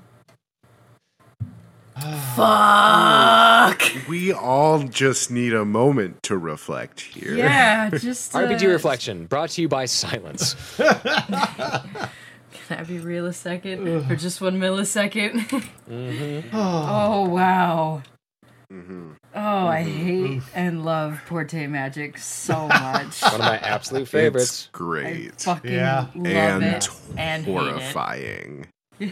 Fuck.
We all just need a moment to reflect here.
Yeah, just
RPG reflection brought to you by Silence.
Can I be real a second? For just 1 millisecond? Oh, wow. Oh, I hate and love Porte Magic so much.
One of my absolute
It's
favorites.
I
great.
fucking
Yeah.
love
And
it and hate it.
horrifying.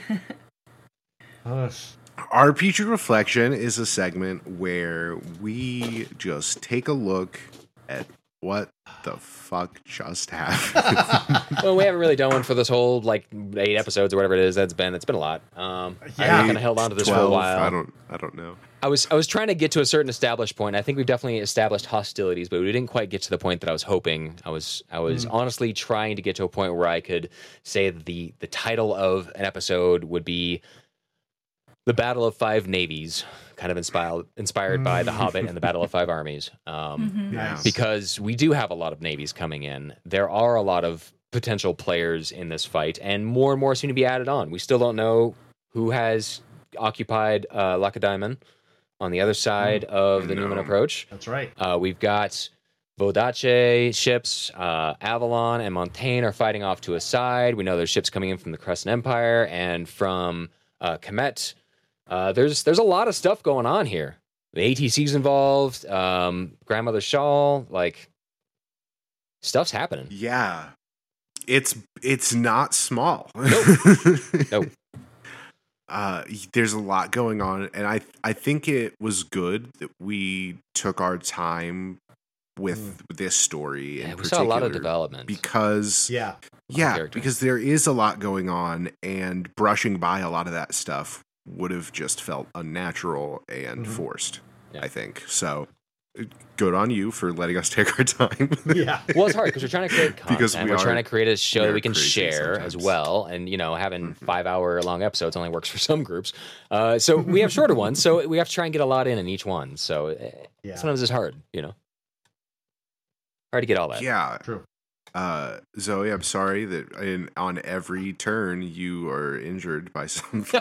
Ugh.
RPG Reflection is a segment where we just take a look at what the fuck just happened.
Well, we haven't really done one for this whole 8 episodes or whatever it is. It's been a lot. I kind of held on to this for a
12,
while.
I don't know.
I was trying to get to a certain established point. I think we've definitely established hostilities, but we didn't quite get to the point that I was hoping. I was honestly trying to get to a point where I could say that the title of an episode would be The Battle of Five Navies, kind of inspired by The Hobbit and The Battle of Five Armies.
Nice.
Because we do have a lot of navies coming in. There are a lot of potential players in this fight, and more seem to be added on. We still don't know who has occupied Lacedaemon on the other side of the Newman approach.
That's right.
We've got Vodace ships, Avalon and Montaigne are fighting off to a side. We know there's ships coming in from the Crescent Empire and from Kemet. There's a lot of stuff going on here. The ATC's involved, Grandmother Shawl, stuff's happening.
Yeah. It's not small.
Nope.
There's a lot going on, and I think it was good that we took our time with this story.
Yeah,
in
we saw a lot of
particular,
development.
because
Yeah.
character.
because there is a lot going on, and brushing by a lot of that stuff would have just felt unnatural and forced.
Yeah.
I think so. Good on you for letting us take our time.
Yeah.
Well, it's hard because we're trying to create content.
Because
we're trying to create a show
we
that
are
we can
crazy
share as
sometimes.
well. And, having 5-hour long episodes only works for some groups. So we have shorter ones. So we have to try and get a lot in each one. So
Yeah.
sometimes it's hard, Hard to get all that.
Yeah.
True.
Zoe, I'm sorry that on every turn you are injured by something.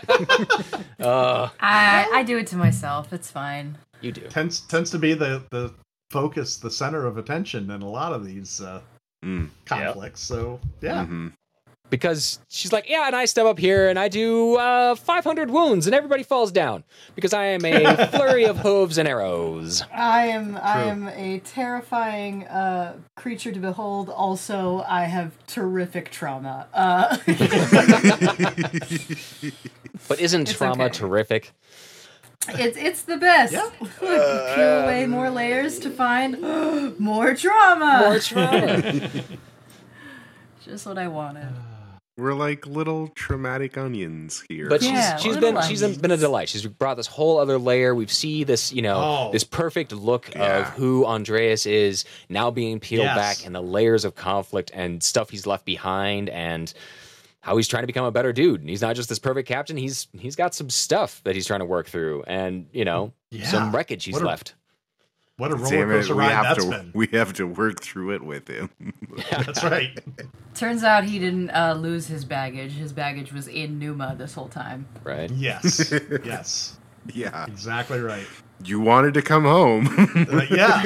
I do it to myself. It's fine.
You do.
Tends to be the focus, the center of attention in a lot of these conflicts. So yeah.
Mhm.
Because she's like, yeah, and I step up here and I do 500 wounds and everybody falls down because I am a flurry of hooves and arrows.
I am a terrifying creature to behold. Also, I have terrific trauma.
But isn't
It's
trauma
okay.
terrific?
It's the best.
Yeah.
Look, peel away more layers to find more trauma.
More trauma.
Just what I wanted.
We're like little traumatic onions here.
But
Yeah,
she's
little
been
onions.
been a delight. She's brought this whole other layer. We've seen this, this perfect look
Yeah.
of who Andreas is now being peeled
Yes.
back, and the layers of conflict and stuff he's left behind, and how he's trying to become a better dude. And he's not just this perfect captain. He's got some stuff that he's trying to work through, and some wreckage he's left.
What a roller
Damn it,
coaster ride that's been.
we have to work through it with him.
That's right.
Turns out he didn't lose his baggage. His baggage was in Numa this whole time.
Right?
Yes. Yes.
Yeah.
Exactly right.
You wanted to come home.
Yeah.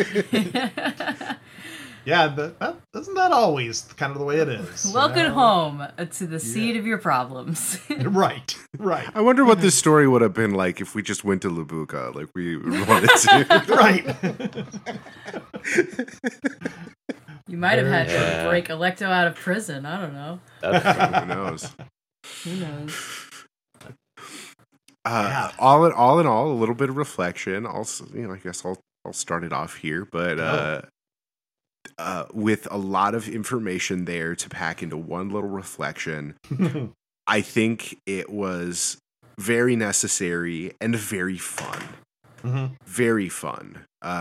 Yeah, isn't that always kind of the way it is? you
Welcome
know?
home to the seed of your problems.
Right, right,
I wonder what this story would have been like if we just went to Labuka, like we wanted to.
right.
You might have had
Yeah.
to break Electo out of prison. I don't know.
That's-
Who knows?
Who knows?
Yeah.
All in all, a little bit of reflection. Also, I guess I'll start it off here, but with a lot of information there to pack into one little reflection, I think it was very necessary and very fun.
Mhm.
Very fun.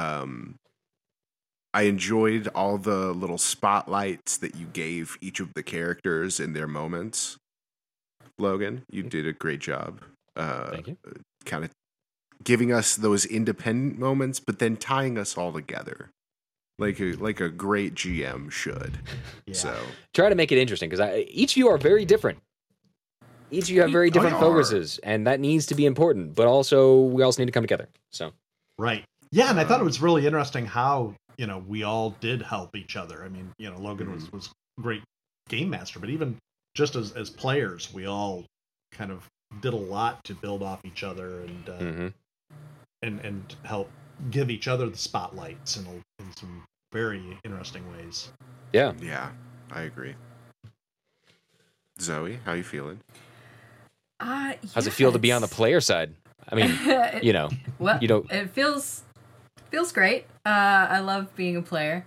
I enjoyed all the little spotlights that you gave each of the characters in their moments. Logan, you did a great job.
Thank you.
Kind of giving us those independent moments, but then tying us all together, like a great GM should.
Yeah.
So
Try to make it interesting because each of you are very different. Each of you have very different
are.
focuses, and that needs to be important. But also, we also need to come together. So
Right. Yeah, and I thought it was really interesting how, we all did help each other. I mean, Logan was a great game master, but even just as players, we all kind of did a lot to build off each other and and help give each other the spotlights in some very interesting ways.
yeah,
I agree. Zoe, how you feeling?
how's it feel to be on the player side? I mean,
Well,
you don't-
it feels great. I love being a player.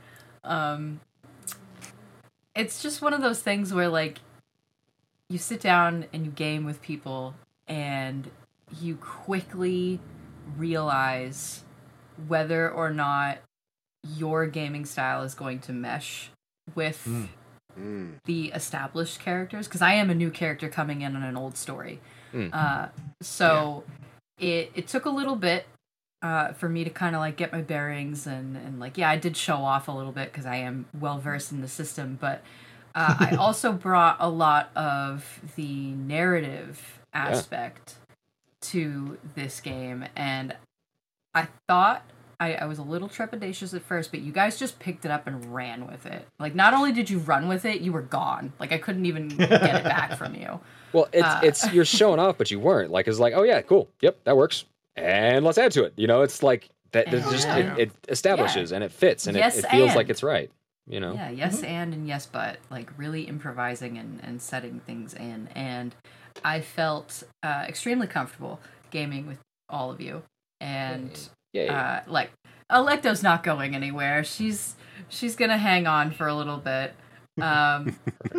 It's just one of those things where like you sit down and you game with people and you quickly realize whether or not your gaming style is going to mesh with the established characters, because I am a new character coming in on an old story. So it took a little bit for me to kind of like get my bearings and like, yeah, I did show off a little bit because I am well versed in the system, but I also brought a lot of the narrative aspect to this game, and I thought I was a little trepidatious at first, but you guys just picked it up and ran with it. Like, not only did you run with it, you were gone. Like, I couldn't even get it back from you.
well, it's you're showing off, but you weren't. Like, it's like, oh yeah, cool, yep, that works, and let's add to it. It's like that. There's just it establishes and it fits and
Yes,
it feels like
and.
it's right.
Yeah, yes and yes but, like really improvising and setting things in. And I felt extremely comfortable gaming with all of you. And
Yeah.
like Electo's not going anywhere. She's gonna hang on for a little bit. I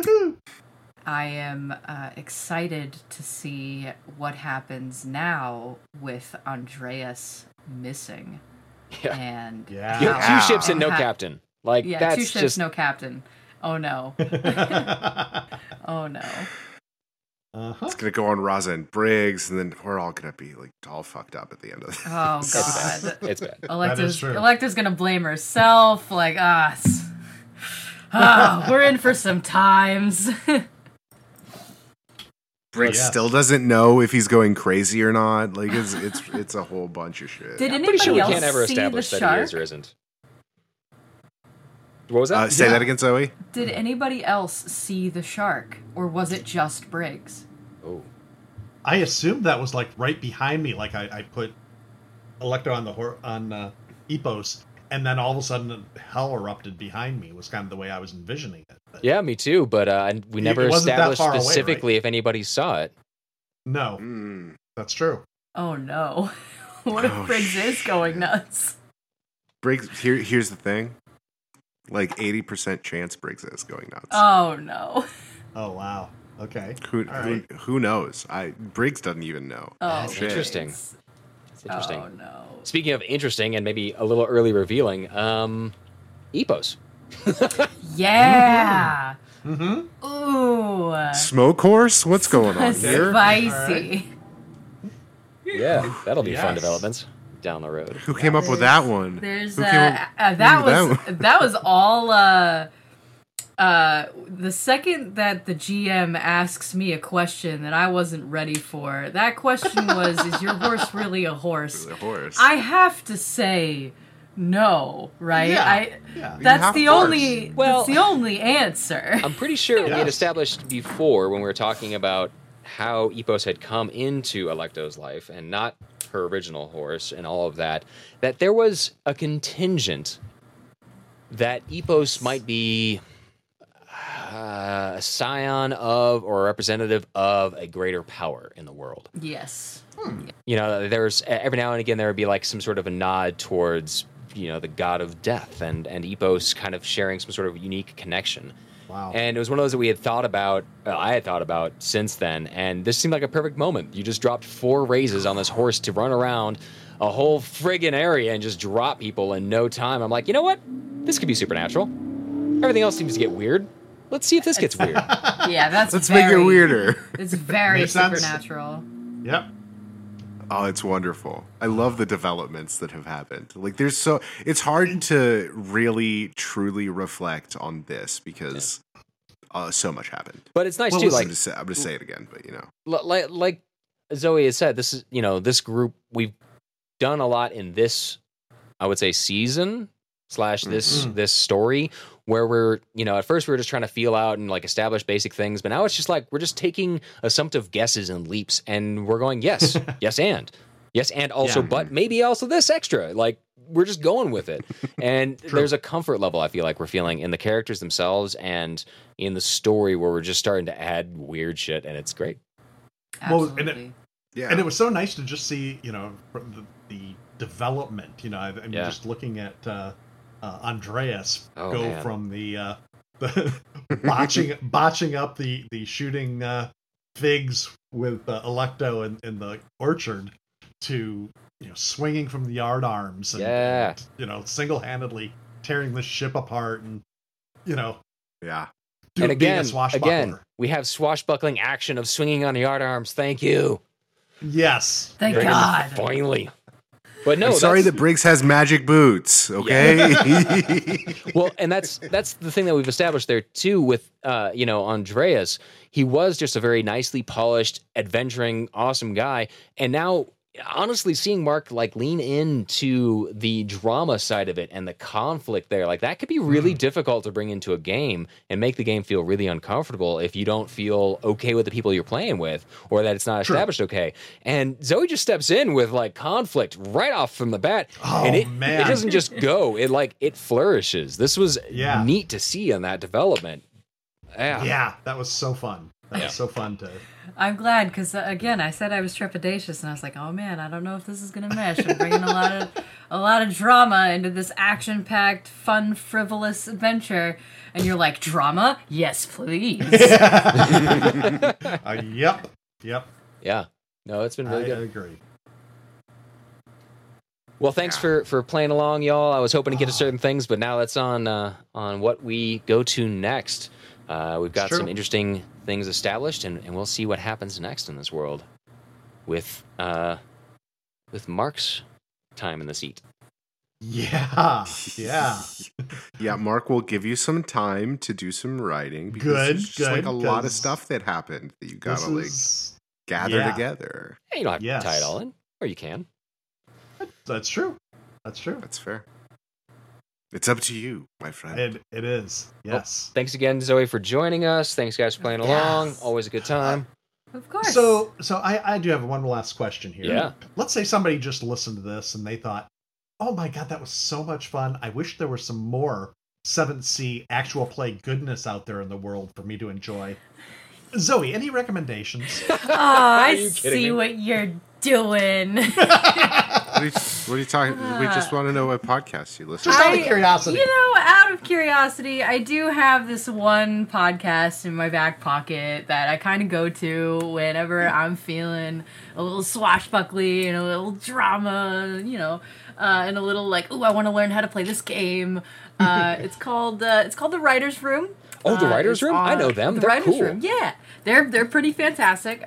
am excited to see what happens now with Andreas missing.
Yeah.
And
Yeah.
You have two ships and no
how-
captain. Like
yeah,
that's
2 ships,
just
no captain. Oh no. Oh no.
Uh-huh.
It's gonna go on Raza and Briggs, and then we're all gonna be like all fucked up at the end of this.
Oh
it's
god.
bad. It's bad.
Electa's
true.
gonna blame herself, like us. We're in for some times.
Briggs
Yes.
still doesn't know if he's going crazy or not. Like it's a whole bunch of shit.
Did
I'm
anybody
pretty sure we
else
can't ever
see
establish
the
that
shark?
he is or isn't. What was that?
Say
Yeah.
that again, Zoe.
Did anybody else see the shark, or was it just Briggs?
Oh.
I assumed that was like right behind me. Like I put Electro on Epos, and then all of a sudden hell erupted behind me. Was kind of the way I was envisioning it. But
Yeah, me too. But we never
wasn't that
established
far away,
specifically if anybody saw it.
no,
Mm.
that's true.
Oh no. What if Briggs is going nuts?
Briggs, here's the thing. Like 80% chance Briggs is going nuts.
Oh no.
Oh wow. Okay.
Who knows? Briggs doesn't even know.
Oh,
That's
shit.
interesting.
it's-
It's interesting.
Oh no.
Speaking of interesting and maybe a little early revealing, Epos.
Yeah.
Mm-hmm.
Ooh.
Smoke horse? What's going on here?
Spicy.
Yeah, that'll be fun
Yes.
developments down the road.
Who came up with that one?
There's
Who came up-
that
with
was
that
that was all the second that the GM asks me a question that I wasn't ready for. That question was, is your horse really a horse?
The horse.
I have to say no, right?
Yeah.
That's
You have
the
to.
only
Well-
that's the only answer.
I'm pretty sure we had
Yes.
established before when we were talking about how Epos had come into Electo's life and not her original horse and all of that, that there was a contingent that Epos might be a scion of or a representative of a greater power in the world.
Yes.
You know, there's every now and again there would be like some sort of a nod towards, you know, the god of death and Epos kind of sharing some sort of unique connection.
Wow.
And it was one of those that we had thought about, I had thought about since then, and this seemed like a perfect moment. You just dropped 4 raises on this horse to run around a whole friggin' area and just drop people in no time. I'm like, you know what? This could be supernatural. Everything else seems to get weird. Let's see if this gets weird.
Yeah, that's
Let's
very,
make it weirder.
It's very
Makes sense.
supernatural.
Yep.
Oh, it's wonderful. I love the developments that have happened. Like it's hard to really truly reflect on this because so much happened.
But it's nice
Well,
too,
listen,
like
I'm gonna say it again, but you know.
like Zoe has said, this is, you know, this group, we've done a lot in this, I would say, season / this story where we're, you know, at first we were just trying to feel out and like establish basic things, but now it's just like we're just taking assumptive guesses and leaps and we're going yes and also
Yeah.
but maybe also this extra, like we're just going with it. And there's a comfort level I feel like we're feeling in the characters themselves and in the story where we're just starting to add weird shit, and it's great.
Well, and
Absolutely.
Yeah.
And it was so nice to just see, you know, the development. You know, I mean,
Yeah.
just looking at Andreas
Oh,
go
man.
from the botching up the shooting figs with Electo in the orchard to, you know, swinging from the yardarms and,
Yeah.
and, you know, single-handedly tearing the ship apart and, you know,
Yeah.
And
being a
again,
swashbuckler.
we have swashbuckling action of swinging on the yardarms. Thank you.
Yes.
Thank
Yes.
God.
Finally. But no,
I'm sorry
that's-
that Briggs has magic boots, okay?
well, and that's the thing that we've established there too with you know, Andreas. He was just a very nicely polished, adventuring, awesome guy, and now honestly seeing Mark like lean into the drama side of it and the conflict there, like that could be really difficult to bring into a game and make the game feel really uncomfortable if you don't feel okay with the people you're playing with or that it's not established okay. And Zoe just steps in with like conflict right off from the bat.
Oh,
and it
man.
doesn't just go, it flourishes. This was
Yeah.
neat to see in that development.
Yeah, that was so fun. That was so fun to.
I'm glad because again, I said I was trepidatious, and I was like, "Oh man, I don't know if this is gonna mesh." I'm bringing a lot of drama into this action-packed, fun, frivolous adventure, and you're like, "Drama? Yes, please."
Yep.
Yeah. No, it's been really
I
good.
agree.
Well, thanks for playing along, y'all. I was hoping to get to certain things, but now that's on what we go to next. We've got
true.
some interesting things established, and we'll see what happens next in this world with Mark's time in the seat.
Yeah. Yeah.
Yeah, Mark will give you some time to do some writing because
Good,
there's just like
good,
a lot of
'cause
stuff that happened that you
This
gotta like
is.
gather
yeah.
together.
Hey, you don't have
Yes.
to tie it all in, or you can.
That's true. That's true.
That's fair. It's up to you, my friend.
It is. Yes.
Thanks again, Zoe, for joining us. Thanks, guys, for playing along. Always a good time.
Of course.
So I do have one last question here.
Yeah.
Let's say somebody just listened to this and they thought, "Oh my god, that was so much fun. I wish there was some more 7th Sea actual play goodness out there in the world for me to enjoy." Zoe, any recommendations?
I
you kidding
see
me?
what you're doing.
What are you talking? We just want to know what podcast you listen
Just
to.
out of curiosity.
Out of curiosity, I do have this one podcast in my back pocket that I kind of go to whenever I'm feeling a little swashbuckly and a little drama, and a little like, ooh, I want to learn how to play this game. It's called The Writers' Room.
Oh, The Writers' Room? I know them.
The
They're
Writers'
cool.
Room, yeah, they're pretty fantastic.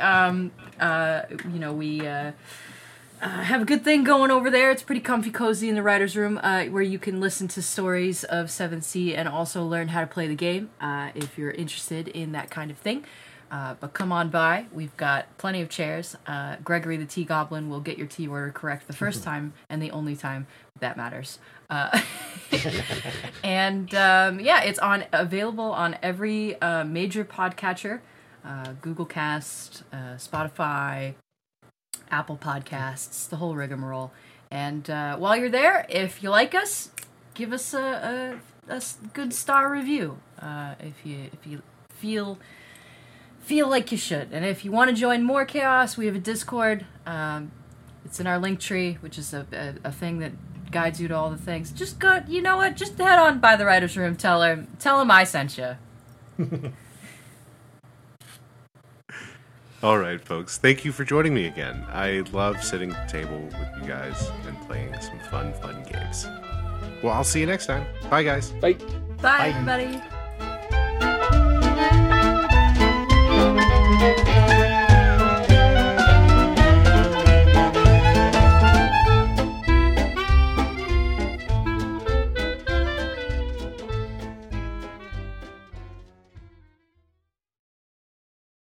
We have a good thing going over there. It's pretty comfy, cozy in the writer's room, where you can listen to stories of 7th Sea and also learn how to play the game if you're interested in that kind of thing. But come on by. We've got plenty of chairs. Gregory the Tea Goblin will get your tea order correct the first time and the only time that matters. And it's available on every major podcatcher, Google Cast, Spotify, Apple Podcasts, the whole rigmarole. And while you're there, if you like us, give us a good star review if you feel like you should. And if you want to join more chaos, we have a Discord. It's in our link tree, which is a thing that guides you to all the things. Just go, just head on by the writer's room. Tell him I sent you.
All right, folks. Thank you for joining me again. I love sitting at the table with you guys and playing some fun games. Well, I'll see you next time. Bye, guys.
Bye.
Bye. Everybody.